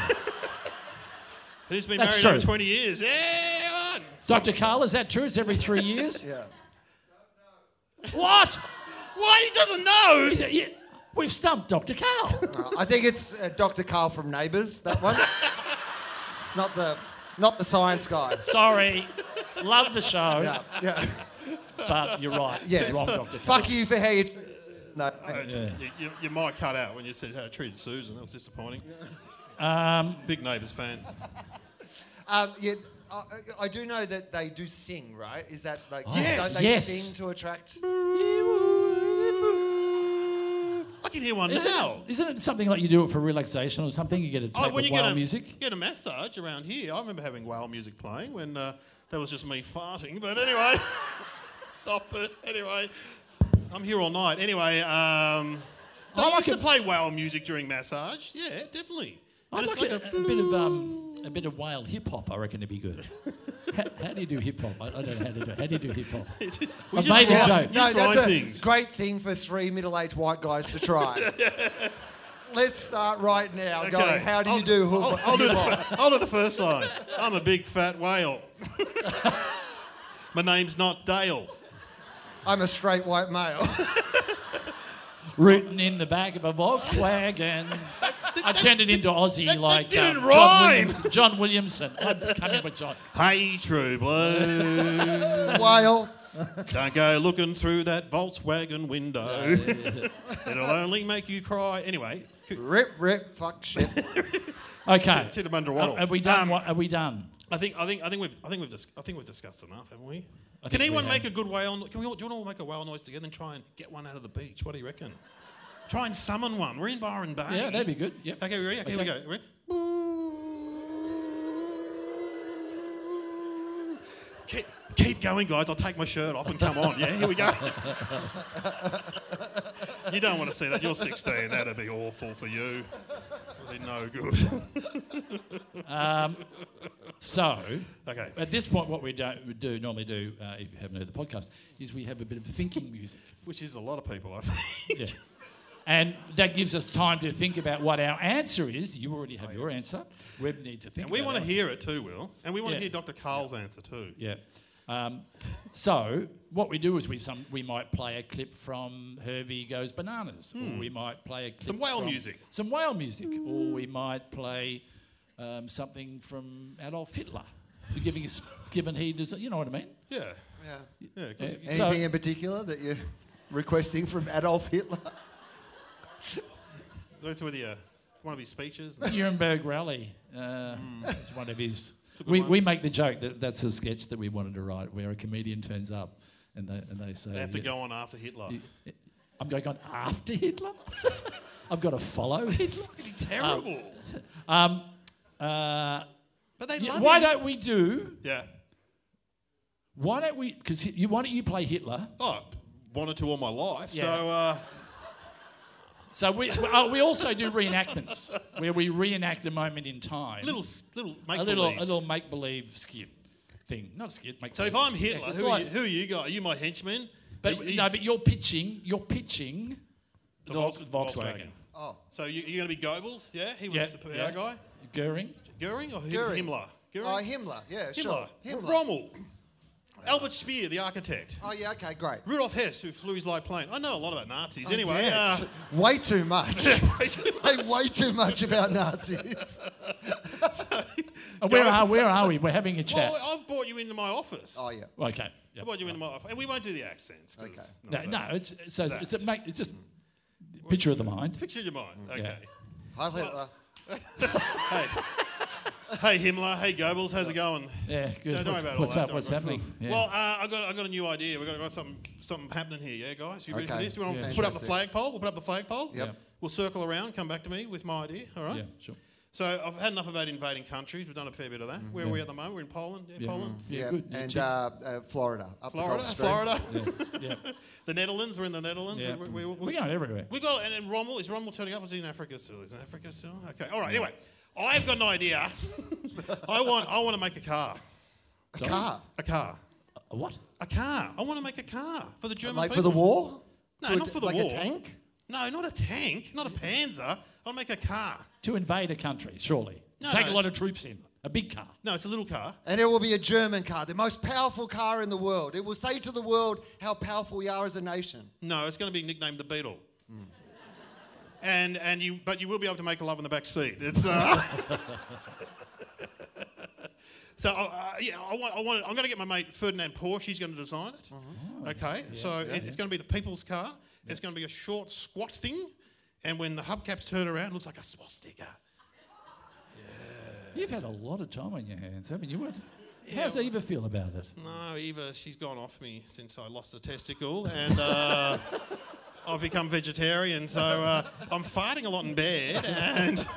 Speaker 2: Who's been
Speaker 1: That's
Speaker 2: married over
Speaker 1: true.
Speaker 2: twenty years? Yeah, on.
Speaker 1: Doctor Carl, is that true? It's every three years?
Speaker 4: Yeah.
Speaker 1: What?
Speaker 2: What? He doesn't know.
Speaker 1: Is it- yeah, we've stumped Doctor Carl.
Speaker 4: Uh, I think it's uh, Doctor Carl from Neighbours. That one. It's not the not the science guy.
Speaker 1: Sorry. Love the show,
Speaker 4: Yeah. Yeah.
Speaker 1: but you're right.
Speaker 4: Yeah.
Speaker 1: Wrong, Doctor Carl.
Speaker 4: Fuck you for how you. No.
Speaker 2: You, you, you might cut out when you said how I treated Susan. That was disappointing.
Speaker 1: Um,
Speaker 2: Big Neighbours fan.
Speaker 4: Um, yeah, I, I do know that they do sing, right? Is that like
Speaker 2: Yes.
Speaker 4: don't they
Speaker 1: Yes.
Speaker 4: sing to attract?
Speaker 2: I can hear one
Speaker 1: isn't,
Speaker 2: now.
Speaker 1: it, isn't it something like you do it for relaxation or something? You get a tape
Speaker 2: Oh, when
Speaker 1: of
Speaker 2: you get
Speaker 1: whale
Speaker 2: a,
Speaker 1: music?
Speaker 2: get a massage around here. I remember having whale music playing when uh, that was just me farting. But anyway, stop it. Anyway, I'm here all night. Anyway, um, they
Speaker 1: I like
Speaker 2: used to
Speaker 1: it-
Speaker 2: play whale music during massage. Yeah, definitely.
Speaker 1: I
Speaker 2: And
Speaker 1: like
Speaker 2: it's
Speaker 1: a, a bit of um, a bit of whale hip hop. I reckon it'd be good. how, how do you do hip hop? I, I don't know how to do it. How do you do hip hop?
Speaker 2: we
Speaker 1: I've
Speaker 2: just
Speaker 1: made the
Speaker 2: rhyme-
Speaker 1: joke.
Speaker 2: we
Speaker 4: No,
Speaker 2: just
Speaker 4: that's
Speaker 2: rhyme
Speaker 4: a
Speaker 2: things.
Speaker 4: great thing for three middle-aged white guys to try. Let's start right now.
Speaker 2: Okay.
Speaker 4: Going, how do you
Speaker 2: I'll,
Speaker 4: do hoop?
Speaker 2: I'll, I'll, do the,
Speaker 4: hip-hop?
Speaker 2: fir- I'll do the first line. I'm a big fat whale. My name's not Dale.
Speaker 4: I'm a straight white male.
Speaker 1: Written in the back of a Volkswagen. I turned it into Aussie
Speaker 2: that
Speaker 1: like
Speaker 2: didn't
Speaker 1: um, John,
Speaker 2: rhyme.
Speaker 1: Williams, John Williamson. I'm coming with John.
Speaker 2: Hey, true blue.
Speaker 4: Whale.
Speaker 2: Don't go looking through that Volkswagen window. It'll only make you cry. Anyway, c-
Speaker 4: Rip, rip, fuck shit.
Speaker 1: Okay.
Speaker 2: Tip 'em under waddle.
Speaker 1: Have we done?
Speaker 2: Um,
Speaker 1: what, are we done?
Speaker 2: I think I think I think we've I think we've dis- I think we've discussed enough, haven't we?
Speaker 1: I
Speaker 2: Can
Speaker 1: think we
Speaker 2: anyone
Speaker 1: have.
Speaker 2: make a good whale? no- Can we all, do you want to all make a whale noise together and try and get one out of the beach? What do you reckon? Try and summon one. We're in Byron Bay.
Speaker 1: Yeah, that'd be good. Yep.
Speaker 2: Okay, we ready? Okay,
Speaker 1: Okay.
Speaker 2: here we go. Ready? Keep, keep going, guys. I'll take my shirt off and come on. Yeah, here we go. You don't want to see that. You're sixteen. That'd be awful for you. That'd be no good.
Speaker 1: So,
Speaker 2: Okay.
Speaker 1: at this point, what we do, we do normally do, uh, if you haven't heard the podcast, is we have a bit of thinking music.
Speaker 2: Which is a lot of people, I think.
Speaker 1: Yeah. And that gives us time to think about what our answer is. You already have your answer. We need to think
Speaker 2: And we
Speaker 1: about
Speaker 2: want to
Speaker 1: ours.
Speaker 2: hear it too, Will. And we want
Speaker 1: Yeah.
Speaker 2: to hear Doctor Carl's answer too.
Speaker 1: Yeah. Um, so what we do is we some we might play a clip from Herbie Goes Bananas, or we might play a clip
Speaker 2: Hmm. Some whale
Speaker 1: from-
Speaker 2: music.
Speaker 1: some whale music, or we might play um, something from Adolf Hitler, giving us given he does, you know what I mean?
Speaker 2: Yeah.
Speaker 4: Yeah.
Speaker 2: Yeah.
Speaker 1: Yeah.
Speaker 2: Good.
Speaker 1: So-
Speaker 4: Anything in particular that you're requesting from Adolf Hitler?
Speaker 2: Go through the, uh, one of his speeches.
Speaker 1: Nuremberg Rally uh, is one of his. We, we make the joke that that's a sketch that we wanted to write where a comedian turns up and they, and they say...
Speaker 2: They have to
Speaker 1: yeah,
Speaker 2: go on after Hitler.
Speaker 1: you- I'm going on after Hitler? I've got to follow Hitler?
Speaker 2: It'd be terrible.
Speaker 1: Um, uh,
Speaker 2: but they
Speaker 1: yeah,
Speaker 2: love
Speaker 1: why
Speaker 2: him.
Speaker 1: don't we do...
Speaker 2: Yeah.
Speaker 1: Why don't we... Because you, why don't you play Hitler?
Speaker 2: Oh, wanted to all my life.
Speaker 1: Yeah.
Speaker 2: So, uh,
Speaker 1: So we uh, we also do reenactments where we reenact a moment in time.
Speaker 2: little, little make
Speaker 1: a little a little make believe skit thing, not skit. Make
Speaker 2: So if I'm Hitler,
Speaker 1: yeah, it's
Speaker 2: who,
Speaker 1: like-
Speaker 2: are you, who are you guys? Are you my henchmen?
Speaker 1: But
Speaker 2: You- you-
Speaker 1: no, but you're pitching. You're pitching
Speaker 2: the
Speaker 1: the
Speaker 2: Volks-
Speaker 1: Volkswagen.
Speaker 4: Oh,
Speaker 2: So you, you're going to be Goebbels? Yeah, he was
Speaker 1: Yeah,
Speaker 2: the P R
Speaker 1: yeah.
Speaker 2: guy.
Speaker 1: Goering.
Speaker 2: Goering or Him-
Speaker 4: Goering.
Speaker 2: Himmler? Goering?
Speaker 4: oh, Himmler. Yeah, sure.
Speaker 2: Himmler.
Speaker 4: Himmler.
Speaker 2: Rommel. Albert Speer, the architect.
Speaker 4: Oh, yeah. Okay, great.
Speaker 2: Rudolf Hess, who flew his light plane. I know a lot about Nazis.
Speaker 4: Oh,
Speaker 2: Anyway,
Speaker 4: yeah,
Speaker 2: uh,
Speaker 4: it's way too much.
Speaker 2: so
Speaker 4: Hey, way too much about Nazis.
Speaker 1: Uh, where are where are we? We're having a chat.
Speaker 2: well, I've brought you into my office.
Speaker 4: Oh, yeah.
Speaker 1: Okay. Yeah.
Speaker 2: I brought you into my office, and we won't do the accents. 'cause
Speaker 1: No,
Speaker 2: none of
Speaker 1: no,
Speaker 2: that.
Speaker 1: it's so it's,
Speaker 2: That's-
Speaker 1: a make, it's just picture of the mind.
Speaker 2: Picture in your mind. Okay.
Speaker 1: Yeah.
Speaker 4: Hi, Hitler.
Speaker 2: Hey Himmler. Hey Goebbels. How's it going?
Speaker 1: Yeah, good.
Speaker 2: Don't worry
Speaker 1: what's
Speaker 2: about all
Speaker 1: what's
Speaker 2: that,
Speaker 1: up?
Speaker 2: don't
Speaker 1: What's
Speaker 2: worry about
Speaker 1: happening? Yeah.
Speaker 2: Well, uh, I got I got a new idea. We've got, got something something happening here, yeah, guys. You ready for
Speaker 4: Okay.
Speaker 2: this? You want to
Speaker 1: Yeah.
Speaker 2: put up the
Speaker 4: Fantastic.
Speaker 2: flagpole? We'll put up the flagpole.
Speaker 4: Yep.
Speaker 2: We'll circle around. Come back to me with my idea. All right.
Speaker 1: yeah, sure.
Speaker 2: So I've had enough about invading countries. We've done a fair bit of that. Where are we at the moment? We're in Poland. Yeah,
Speaker 1: Yeah.
Speaker 2: Poland.
Speaker 1: Yeah,
Speaker 4: Yep.
Speaker 1: good. You
Speaker 4: And
Speaker 1: too.
Speaker 4: uh, uh, Florida. Up the
Speaker 2: Florida.
Speaker 4: Gulf Stream.
Speaker 2: Florida.
Speaker 1: yeah.
Speaker 2: The Netherlands. We're in the Netherlands.
Speaker 1: Yeah.
Speaker 2: We, we, we,
Speaker 1: We're going everywhere.
Speaker 2: we got and then Rommel. Is Rommel turning up? Is he in Africa still? Is he in Africa still? Okay. All right. Anyway, I've got an idea. I want I want to make a car.
Speaker 4: A car.
Speaker 2: A car.
Speaker 1: A what?
Speaker 2: A car. I want to make a car for the German
Speaker 4: Like
Speaker 2: people.
Speaker 4: for the war?
Speaker 2: No,
Speaker 4: To a-
Speaker 2: not for the
Speaker 4: like
Speaker 2: war.
Speaker 4: a tank?
Speaker 2: No, not a tank, not a Panzer. I'll make a car.
Speaker 1: To invade a country, surely.
Speaker 2: No,
Speaker 1: Take
Speaker 2: no.
Speaker 1: a lot of troops in. A big car.
Speaker 2: No, it's a little car.
Speaker 4: And it will be a German car, the most powerful car in the world. It will say to the world how powerful we are as a nation.
Speaker 2: No, it's going to be nicknamed the Beetle. And and you, but you will be able to make love in the back seat. It's. Uh, so uh, yeah, I want, I want. I'm going to get my mate Ferdinand Porsche. He's going to design it. Okay, so it, it's going to be the people's car. It's going to be a short, squat thing, and when the hubcaps turn around, it looks like a swastika.
Speaker 1: You've had a lot of time on your hands, haven't you? What, how's Eva feel about it?
Speaker 2: No, Eva, she's gone off me since I lost a testicle, and uh, I've become vegetarian, so uh, I'm farting a lot in bed, and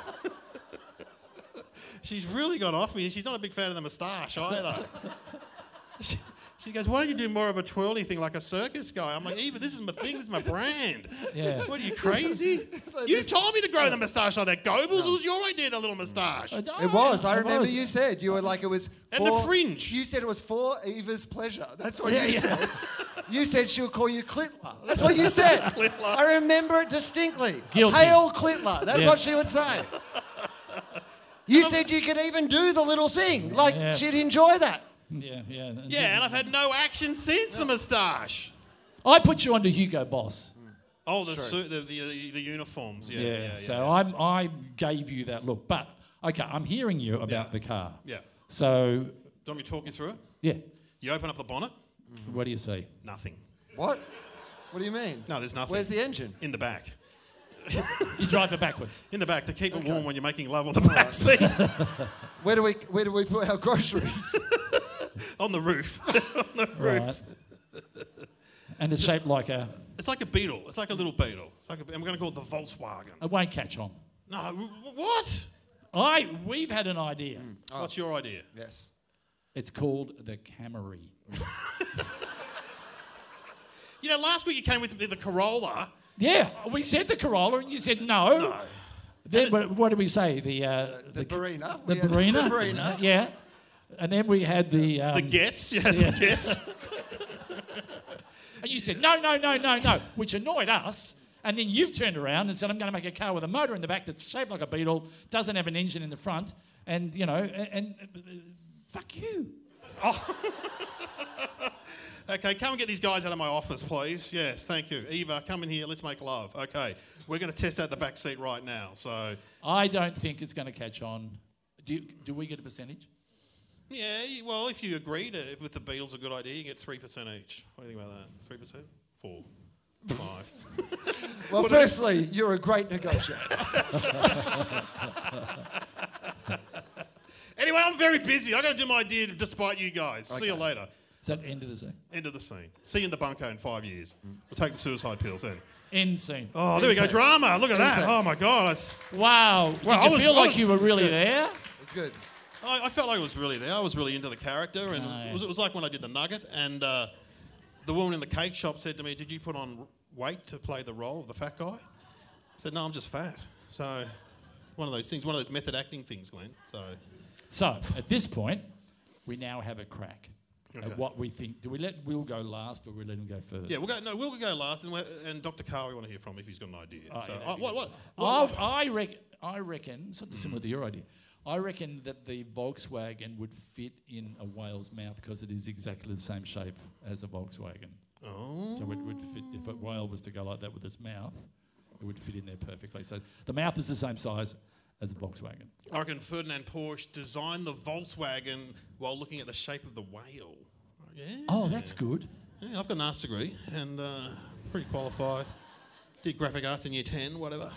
Speaker 2: she's really gone off me. She's not a big fan of the moustache either. She, she goes, "Why don't you do more of a twirly thing like a circus guy?" I'm like, "Eva, this is my thing. This is my brand.
Speaker 1: Yeah.
Speaker 2: What are you, crazy? You told me to grow the moustache like that, Goebbels. It was your idea, that little moustache."
Speaker 1: I don't
Speaker 4: It was.
Speaker 1: know.
Speaker 4: I remember
Speaker 1: was.
Speaker 4: you said you were like it was.
Speaker 2: And the
Speaker 4: for-
Speaker 2: fringe.
Speaker 4: You said it was for Eva's pleasure. That's what
Speaker 1: Yeah,
Speaker 4: you
Speaker 1: yeah.
Speaker 4: said. You said she'll call you Clitler. That's what you said. I remember it distinctly.
Speaker 1: Guilty.
Speaker 4: Hail Clitler. That's
Speaker 1: Yeah.
Speaker 4: what she would say. You said you could even do the little thing. Like
Speaker 1: Yeah.
Speaker 4: she'd enjoy that.
Speaker 1: Yeah, yeah.
Speaker 2: Yeah, and I've had no action since the moustache.
Speaker 1: I put you onto Hugo Boss.
Speaker 2: Oh, the, suit, the, the the uniforms. Yeah,
Speaker 1: Yeah.
Speaker 2: yeah, yeah.
Speaker 1: so I'm, I gave you that look. But, okay, I'm hearing you about
Speaker 2: Yeah.
Speaker 1: the car.
Speaker 2: Yeah.
Speaker 1: So,
Speaker 2: Do you want me to talk you through it?
Speaker 1: yeah.
Speaker 2: You open up the bonnet,
Speaker 1: What do you see?
Speaker 2: nothing.
Speaker 4: What? What do you mean?
Speaker 2: No, there's nothing.
Speaker 4: Where's the engine?
Speaker 2: In the back.
Speaker 1: You drive it backwards.
Speaker 2: In the back to keep it warm when you're making love on the back seat.
Speaker 4: Where do we where do we put our groceries?
Speaker 2: On the roof. On the roof.
Speaker 1: Right. And it's shaped like a...
Speaker 2: It's like a beetle. It's like a little beetle. It's like a, I'm going to call it the Volkswagen.
Speaker 1: It won't catch on.
Speaker 2: No, w- what?
Speaker 1: I, we've had an idea.
Speaker 2: What's your idea?
Speaker 4: Yes.
Speaker 1: It's called the Camry.
Speaker 2: You know, last week you came with the Corolla.
Speaker 1: Yeah, we said the Corolla and you said no.
Speaker 2: No.
Speaker 1: Then what, what did we say? The uh,
Speaker 4: The Barina.
Speaker 1: The
Speaker 4: We had
Speaker 1: Barina.
Speaker 4: The Barina.
Speaker 1: Yeah. And then we had the... Um,
Speaker 2: The Getz. Yeah, the Getz.
Speaker 1: and you said, no, no, no, no, no, which annoyed us. And then you've turned around and said, I'm going to make a car with a motor in the back that's shaped like a Beetle, doesn't have an engine in the front, and, you know, and... and uh, fuck you.
Speaker 2: Okay, come and get these guys out of my office, please. Yes, thank you. Eva, come in here. Let's make love. Okay, we're going to test out the back seat right now. So,
Speaker 1: I don't think it's going to catch on. Do, you, do we get a percentage?
Speaker 2: yeah, you- well, if you agree to, if with the Beatles a good idea, you get three percent each. What do you think about that? three percent? Four. Five.
Speaker 4: Well, firstly, you're a great negotiator.
Speaker 2: Anyway, I'm very busy. I got to do my deal despite you guys. See you later.
Speaker 1: Is that the end of the scene?
Speaker 2: End of the scene. See you in the bunker in five years. We'll take the suicide pills then.
Speaker 1: End scene.
Speaker 2: Oh, there we go.
Speaker 4: Insane.
Speaker 2: Drama. Look at that.
Speaker 4: Insane.
Speaker 2: Oh, my God. That's,
Speaker 1: Wow. Did
Speaker 2: Well, I
Speaker 1: you
Speaker 2: was-
Speaker 1: feel
Speaker 2: I
Speaker 1: like
Speaker 2: was-
Speaker 1: you were really
Speaker 4: good.
Speaker 1: there?
Speaker 4: It's good.
Speaker 2: I, I felt like I was really there. I was really into the character. And
Speaker 1: Oh, yeah.
Speaker 2: it, was, it was like when I did The Nugget. And uh, the woman in the cake shop said to me, did you put on weight to play the role of the fat guy? I said, no, I'm just fat. So it's one of those things, one of those method acting things, Glenn. So
Speaker 1: So, at this point, we now have a crack
Speaker 2: Okay.
Speaker 1: at what we think. Do we let Will go last or we let him go first?
Speaker 2: yeah, we'll go. No, we'll go last, and, we're, and Doctor Carr, we want to hear from if he's got an idea.
Speaker 1: Oh,
Speaker 2: so,
Speaker 1: yeah,
Speaker 2: uh,
Speaker 1: that'd be
Speaker 2: what, what,
Speaker 1: I,
Speaker 2: what, what-
Speaker 1: I, reckon, I reckon, it's not dissimilar to your idea, I reckon that the Volkswagen would fit in a whale's mouth because it is exactly the same shape as a Volkswagen.
Speaker 2: Oh.
Speaker 1: So it would fit, if a whale was to go like that with its mouth, it would fit in there perfectly. So the mouth is the same size as a Volkswagen.
Speaker 2: I reckon Ferdinand Porsche designed the Volkswagen while looking at the shape of the whale. Yeah.
Speaker 1: Oh, that's good.
Speaker 2: Yeah, I've got an arts degree and uh, pretty qualified. Did graphic arts in year ten, whatever.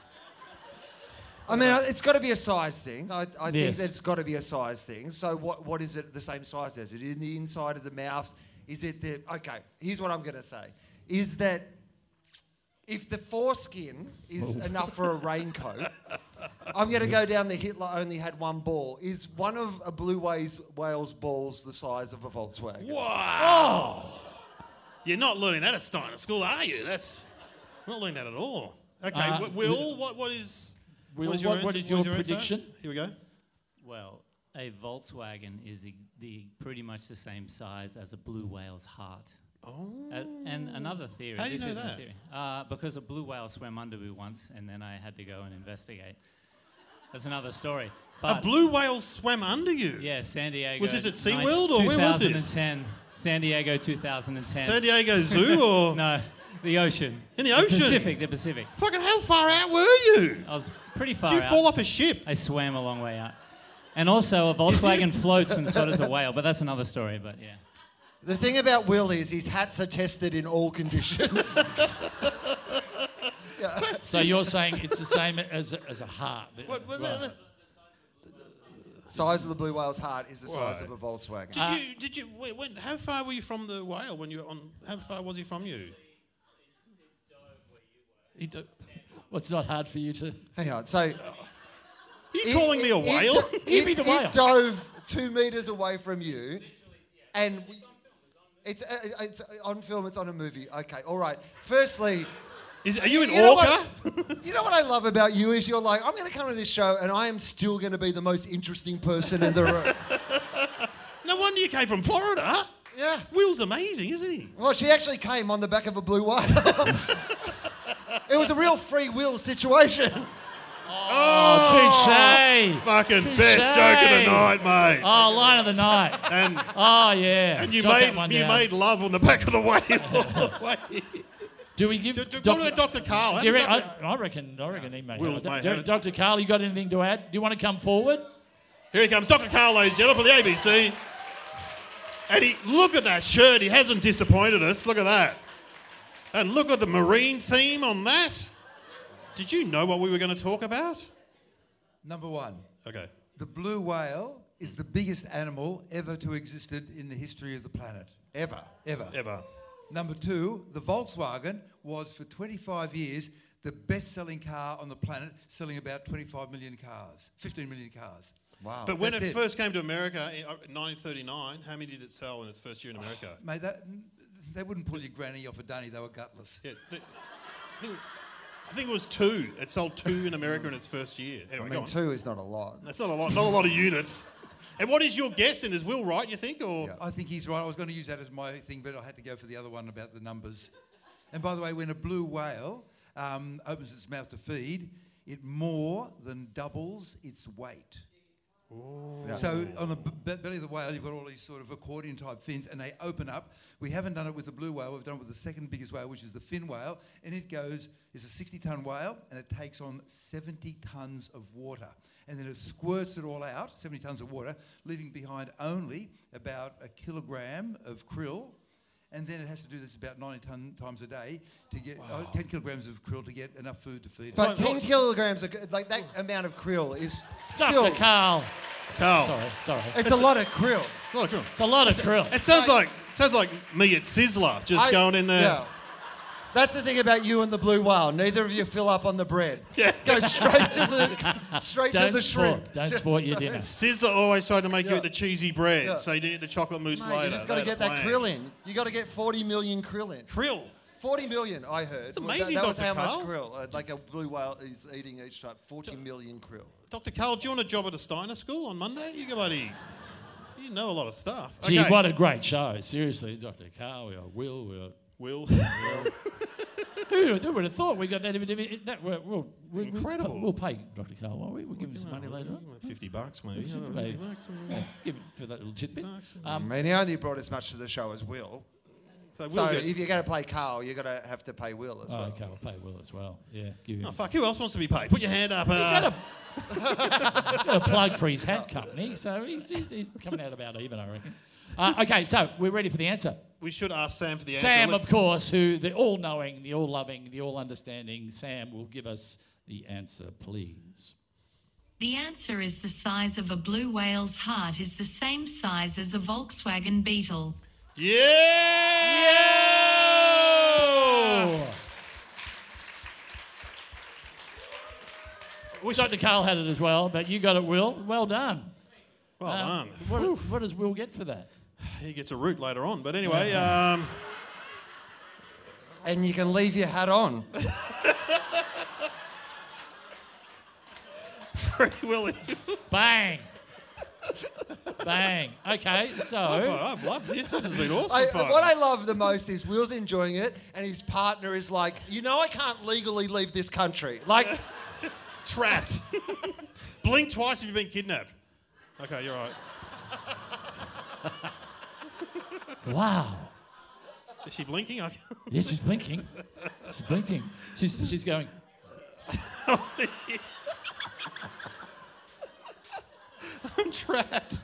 Speaker 4: I mean, uh, it's got to be a size thing. I, I think
Speaker 1: Yes.
Speaker 4: that it's got to be a size thing. So what, what is it the same size as? Is it in the inside of the mouth? Is it the... Okay, here's what I'm going to say. Is that if the foreskin is enough for a raincoat, I'm going to go down the Hitler only had one ball. Is one of a blue whale's, whale's balls the size of a Volkswagen?
Speaker 2: Wow! You're not learning that at Steiner School, are you? That's... I'm not learning that at all. Okay,
Speaker 1: Uh,
Speaker 2: Wi- Will, what, what is...
Speaker 1: Will,
Speaker 2: what is your,
Speaker 1: what- what
Speaker 2: answer?
Speaker 1: is your
Speaker 2: answer?
Speaker 1: prediction?
Speaker 2: Here we go.
Speaker 5: Well, a Volkswagen is the, the pretty much the same size as a blue whale's heart.
Speaker 2: Oh.
Speaker 5: Uh, and another theory.
Speaker 2: How do you
Speaker 5: this
Speaker 2: know
Speaker 5: isn't a
Speaker 2: that?
Speaker 5: theory. Uh, because a blue whale swam under me once, and then I had to go and investigate. That's another story. But
Speaker 2: A blue whale swam under you?
Speaker 5: yeah, San Diego.
Speaker 2: Was this at
Speaker 5: nineteen-
Speaker 2: SeaWorld or where was this?
Speaker 5: twenty ten. San Diego, two thousand ten.
Speaker 2: San Diego Zoo or...
Speaker 5: No, the ocean.
Speaker 2: In the ocean?
Speaker 5: The Pacific, the Pacific.
Speaker 2: Fucking how far out were you?
Speaker 5: I was pretty far
Speaker 2: Did you
Speaker 5: out.
Speaker 2: fall off a ship?
Speaker 5: I swam a long way out. And also, a Volkswagen floats and so does a whale, but that's another story, but yeah.
Speaker 4: The thing about Will is his hats are tested in all conditions.
Speaker 1: So you're saying it's the same as a, as a heart?
Speaker 2: What, what,
Speaker 1: Right.
Speaker 4: Size of the blue whale's heart is the size
Speaker 2: Right.
Speaker 4: of a Volkswagen.
Speaker 2: Did you? Did you? Wait, when, how far were you from the whale when you were on? How far was he from you? He do,
Speaker 1: Well, it's not hard for you to...
Speaker 4: Hang on. So...
Speaker 2: are you calling me a whale?
Speaker 4: It,
Speaker 1: He'd be the
Speaker 4: it
Speaker 1: whale.
Speaker 4: dove two metres away from you, and we, it's uh, it's on film. It's on a movie. Okay, all right. Firstly,
Speaker 2: Is, are you an
Speaker 4: you know
Speaker 2: orca?
Speaker 4: what, you know what I love about you is you're like, I'm going to come to this show, and I am still going to be the most interesting person in the room.
Speaker 2: No wonder you came from Florida.
Speaker 4: Yeah.
Speaker 2: Will's amazing, isn't he?
Speaker 4: Well, she actually came on the back of a blue whale. It was a real free will situation.
Speaker 1: Oh, touche!
Speaker 2: Fucking
Speaker 1: Touche.
Speaker 2: best joke of the night, mate.
Speaker 1: Oh, line of the night.
Speaker 2: And
Speaker 1: Oh, yeah.
Speaker 2: and you
Speaker 1: Jot that
Speaker 2: made
Speaker 1: one
Speaker 2: you
Speaker 1: down.
Speaker 2: made love on the back of the whale.
Speaker 1: Do we give...
Speaker 2: Do- do- Go to Doctor Carl. How
Speaker 1: Do you
Speaker 2: did
Speaker 1: re-
Speaker 2: Doctor
Speaker 1: I, I reckon I reckon he may
Speaker 2: Will
Speaker 1: have.
Speaker 2: may
Speaker 1: Do-
Speaker 2: have it.
Speaker 1: Doctor Carl, you got anything to add? Do you want to come forward?
Speaker 2: Here he comes, Doctor Carl, ladies and gentlemen, from the A B C. And he, look at that shirt. He hasn't disappointed us. Look at that. And look at the marine theme on that. Did you know what we were going to talk about?
Speaker 6: Number one,
Speaker 2: Okay.
Speaker 6: the blue whale is the biggest animal ever to existed in the history of the planet.
Speaker 4: Ever.
Speaker 6: Ever.
Speaker 2: Ever.
Speaker 6: Number two, the Volkswagen was for twenty-five years the best-selling car on the planet, selling about twenty-five million cars, fifteen million cars.
Speaker 4: Wow.
Speaker 2: But when
Speaker 6: That's
Speaker 2: it,
Speaker 6: it.
Speaker 2: first came to America in nineteen thirty-nine, how many did it sell in its first year in America?
Speaker 6: Mate, that, they wouldn't pull your granny off a dunny, they were gutless.
Speaker 2: Yeah, the, I, think, I think it was two. It sold two in America in its first year.
Speaker 4: I
Speaker 2: Anyway, go
Speaker 4: mean,
Speaker 2: on.
Speaker 4: two is not a lot.
Speaker 2: That's not a lot. Not a lot of units. And what is your guess? And is Will right? You think, or
Speaker 4: Yeah.
Speaker 6: I think he's right. I was going to use that as my thing, but I had to go for the other one about the numbers. And by the way, when a blue whale um, opens its mouth to feed, it more than doubles its weight.
Speaker 4: Yeah.
Speaker 6: So on the b- b- belly of the whale, you've got all these sort of accordion type fins, and they open up. We haven't done it with the blue whale. We've done it with the second biggest whale, which is the fin whale, and it goes. It's a sixty ton whale, and it takes on seventy tons of water, and then it squirts it all out, seventy tons of water, leaving behind only about a kilogram of krill, and then it has to do this about ninety ton, times a day to get uh, ten kilograms of krill to get enough food to feed it.
Speaker 4: But ten kilograms, of, like that amount of krill is
Speaker 1: Doctor
Speaker 4: still...
Speaker 1: Carl.
Speaker 2: Carl.
Speaker 1: Sorry, sorry.
Speaker 4: It's a lot of krill.
Speaker 2: It's a lot of krill.
Speaker 1: It's a lot of krill.
Speaker 2: It sounds like sounds like me at Sizzler, just
Speaker 4: I-
Speaker 2: going in there.
Speaker 4: Yeah. That's the thing about you and the blue whale. Neither of you fill up on the bread.
Speaker 2: Yeah.
Speaker 4: Go straight to the straight to
Speaker 1: Don't
Speaker 4: the shrimp.
Speaker 1: sport, don't
Speaker 4: Just
Speaker 1: sport your
Speaker 4: so-
Speaker 1: dinner.
Speaker 2: Sizzler always tried to make you
Speaker 4: Yeah.
Speaker 2: eat the cheesy bread,
Speaker 4: Yeah.
Speaker 2: so you didn't eat the chocolate mousse
Speaker 4: Mate,
Speaker 2: later.
Speaker 4: you just got to
Speaker 2: They
Speaker 4: get
Speaker 2: had a
Speaker 4: that
Speaker 2: plan.
Speaker 4: krill in. You got to get forty million krill in.
Speaker 2: Krill.
Speaker 4: forty million, I heard.
Speaker 2: It's amazing,
Speaker 4: That, that was
Speaker 2: Doctor
Speaker 4: how
Speaker 2: Carl.
Speaker 4: much krill, uh, like a blue whale is eating each time. forty million krill.
Speaker 2: Doctor Carl, do you want a job at a Steiner school on Monday? You go, buddy. You know a lot of stuff.
Speaker 1: Gee,
Speaker 2: Okay.
Speaker 1: what a great show. Seriously, Doctor Carl, we got Will, we got...
Speaker 2: Will.
Speaker 1: Who, who would have thought we got that? that we'll, we'll, we'll,
Speaker 2: Incredible.
Speaker 1: We'll pay Doctor Carl, won't we? We'll give him some money later on.
Speaker 2: Fifty bucks, maybe.
Speaker 1: Fifty
Speaker 2: Oh,
Speaker 1: maybe.
Speaker 2: bucks.
Speaker 1: Yeah, give him for that little tidbit.
Speaker 4: I
Speaker 1: Um,
Speaker 4: mean, he only brought as much to the show as Will.
Speaker 2: So Will
Speaker 4: So
Speaker 2: gets.
Speaker 4: if you're going to play Carl, you're going to have to pay Will as
Speaker 1: oh,
Speaker 4: well.
Speaker 1: okay, we'll pay Will as well. Yeah, give him.
Speaker 2: Oh fuck! Who else wants to be paid? Put your hand up. Uh,
Speaker 1: got, a, got a plug for his hat company, so he's, he's, he's coming out about even, I reckon. Uh, okay, so we're ready for the answer.
Speaker 2: we should ask Sam for the answer.
Speaker 1: Sam,
Speaker 2: Let's-
Speaker 1: of course, who the all-knowing, the all-loving, the all-understanding Sam will give us the answer, please.
Speaker 3: The answer is the size of a blue whale's heart is the same size as a Volkswagen Beetle.
Speaker 2: Yeah!
Speaker 1: Oh! Doctor Carl had it as well, but you got it, Will. Well done.
Speaker 2: Well
Speaker 1: Um,
Speaker 2: done.
Speaker 1: What, what does Will get for that?
Speaker 2: He gets a root later on, but anyway. Um,
Speaker 4: And you can leave your hat on.
Speaker 2: Free Willy.
Speaker 1: Bang. Bang. Okay, so...
Speaker 2: I've loved this. This has been awesome
Speaker 4: I,
Speaker 2: fun.
Speaker 4: what I love the most is Will's enjoying it, and his partner is like, you know, I can't legally leave this country. Like,
Speaker 2: Trapped. Blink twice if you've been kidnapped. Okay, you're right.
Speaker 1: Wow.
Speaker 2: Is she blinking? I
Speaker 1: Yeah, she's blinking. She's blinking. She's, she's going...
Speaker 2: I'm trapped.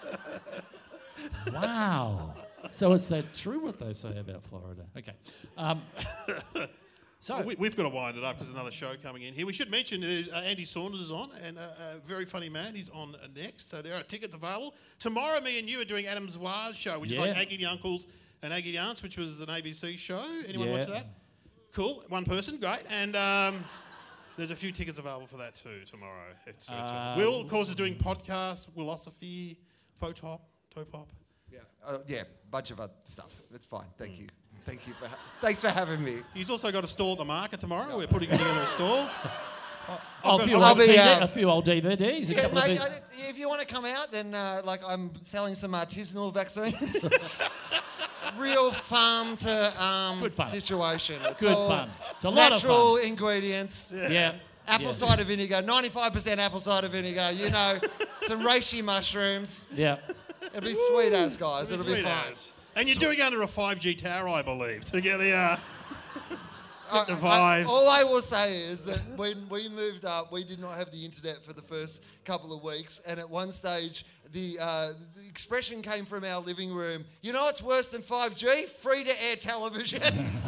Speaker 1: Wow. So is that true what they say about Florida? Okay. Um, so,
Speaker 2: We, we've got to wind it up because there's another show coming in here. We should mention uh, Andy Saunders is on, and uh, a very funny man. He's on uh, next, so there are tickets available. Tomorrow, me and you are doing Adam Zwa's show, which
Speaker 1: Yeah.
Speaker 2: is like Aggie the Uncles and Aggie the Aunts, which was an A B C show. Anyone
Speaker 1: Yeah.
Speaker 2: watch that? Cool. One person, great. And um, there's a few tickets available for that too tomorrow. It's, uh,
Speaker 1: Um,
Speaker 2: Will, of course, is doing podcasts, Willosophy, Photop, Topop.
Speaker 4: yeah, uh, yeah, bunch of other stuff. That's fine. Thank you. Thank you for ha- thanks for having me.
Speaker 2: He's also got a stall at the market tomorrow. We're putting together a stall.
Speaker 1: oh, a, few
Speaker 4: I'll
Speaker 1: old
Speaker 4: be,
Speaker 1: C D,
Speaker 4: uh,
Speaker 1: a few old D V Ds, a
Speaker 4: Yeah,
Speaker 1: couple
Speaker 4: mate,
Speaker 1: of...
Speaker 4: I, if you want to come out, then uh, like I'm selling some artisanal vaccines. Real farm to um,
Speaker 1: Good fun.
Speaker 4: situation. It's
Speaker 1: Good
Speaker 4: all
Speaker 1: fun. It's a lot of
Speaker 4: natural
Speaker 1: fun.
Speaker 4: ingredients.
Speaker 1: Yeah.
Speaker 4: Apple
Speaker 1: yeah.
Speaker 4: cider vinegar, ninety-five percent apple cider vinegar. You know, some reishi mushrooms.
Speaker 1: Yeah.
Speaker 4: It'll be sweet as guys. It'll be
Speaker 2: Sweet
Speaker 4: fine.
Speaker 2: as. And you're doing it under a five G tower, I believe, to get the, uh,
Speaker 4: I-
Speaker 2: the
Speaker 4: I-
Speaker 2: vibes.
Speaker 4: all I will say is that when we moved up, we did not have the internet for the first couple of weeks, and at one stage, the, uh, the expression came from our living room. You know what's worse than five G? Free to air television.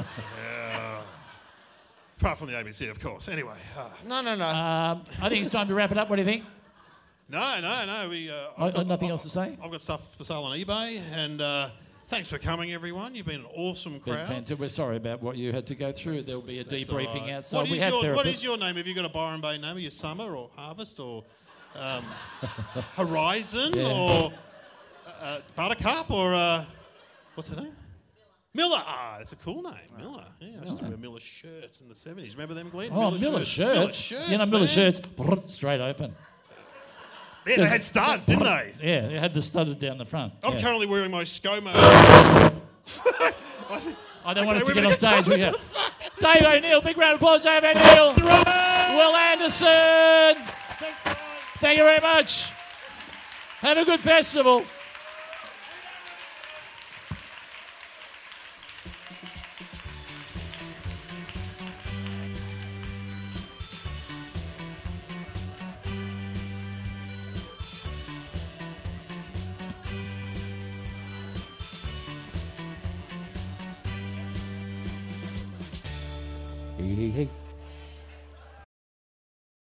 Speaker 2: Apart from the A B C, of course. Anyway. Uh,
Speaker 4: no, no, no.
Speaker 1: Um, I think it's time to wrap it up. What do you think?
Speaker 2: no, no, no. We. Uh,
Speaker 1: I,
Speaker 2: I've got-
Speaker 1: nothing else to say?
Speaker 2: I've got stuff for sale on eBay, and uh, thanks for coming, everyone. You've been an awesome
Speaker 1: Been
Speaker 2: crowd.
Speaker 1: fantastic. We're sorry about what you had to go through. There'll be a
Speaker 2: That's
Speaker 1: debriefing
Speaker 2: all right.
Speaker 1: outside.
Speaker 2: What
Speaker 1: we
Speaker 2: is,
Speaker 1: have
Speaker 2: your,
Speaker 1: therapists.
Speaker 2: what is your name? Have you got a Byron Bay name? Are you Summer or Harvest or um, Horizon
Speaker 1: Yeah.
Speaker 2: or uh, uh, Buttercup or uh, what's her name? Miller. Ah, that's a cool name. Miller. Yeah, I used to wear Miller shirts in the seventies. Remember them, Glenn?
Speaker 1: Oh, Miller shirts.
Speaker 2: Miller shirts.
Speaker 1: You know, Miller
Speaker 2: man.
Speaker 1: shirts, brrr, straight open.
Speaker 2: Yeah, they had studs, didn't they?
Speaker 1: Yeah, they had the studded down the front.
Speaker 2: I'm
Speaker 1: yeah.
Speaker 2: currently wearing my ScoMo.
Speaker 1: I don't want us
Speaker 2: Okay,
Speaker 1: to get
Speaker 2: we're
Speaker 1: on
Speaker 2: gonna
Speaker 1: stage. We
Speaker 2: get-
Speaker 1: go. Dave O'Neill, big round of applause, Dave O'Neill. Will Anderson.
Speaker 2: Thanks, guys.
Speaker 1: Thank you very much. Have a good festival.
Speaker 7: Hey, hey, hey.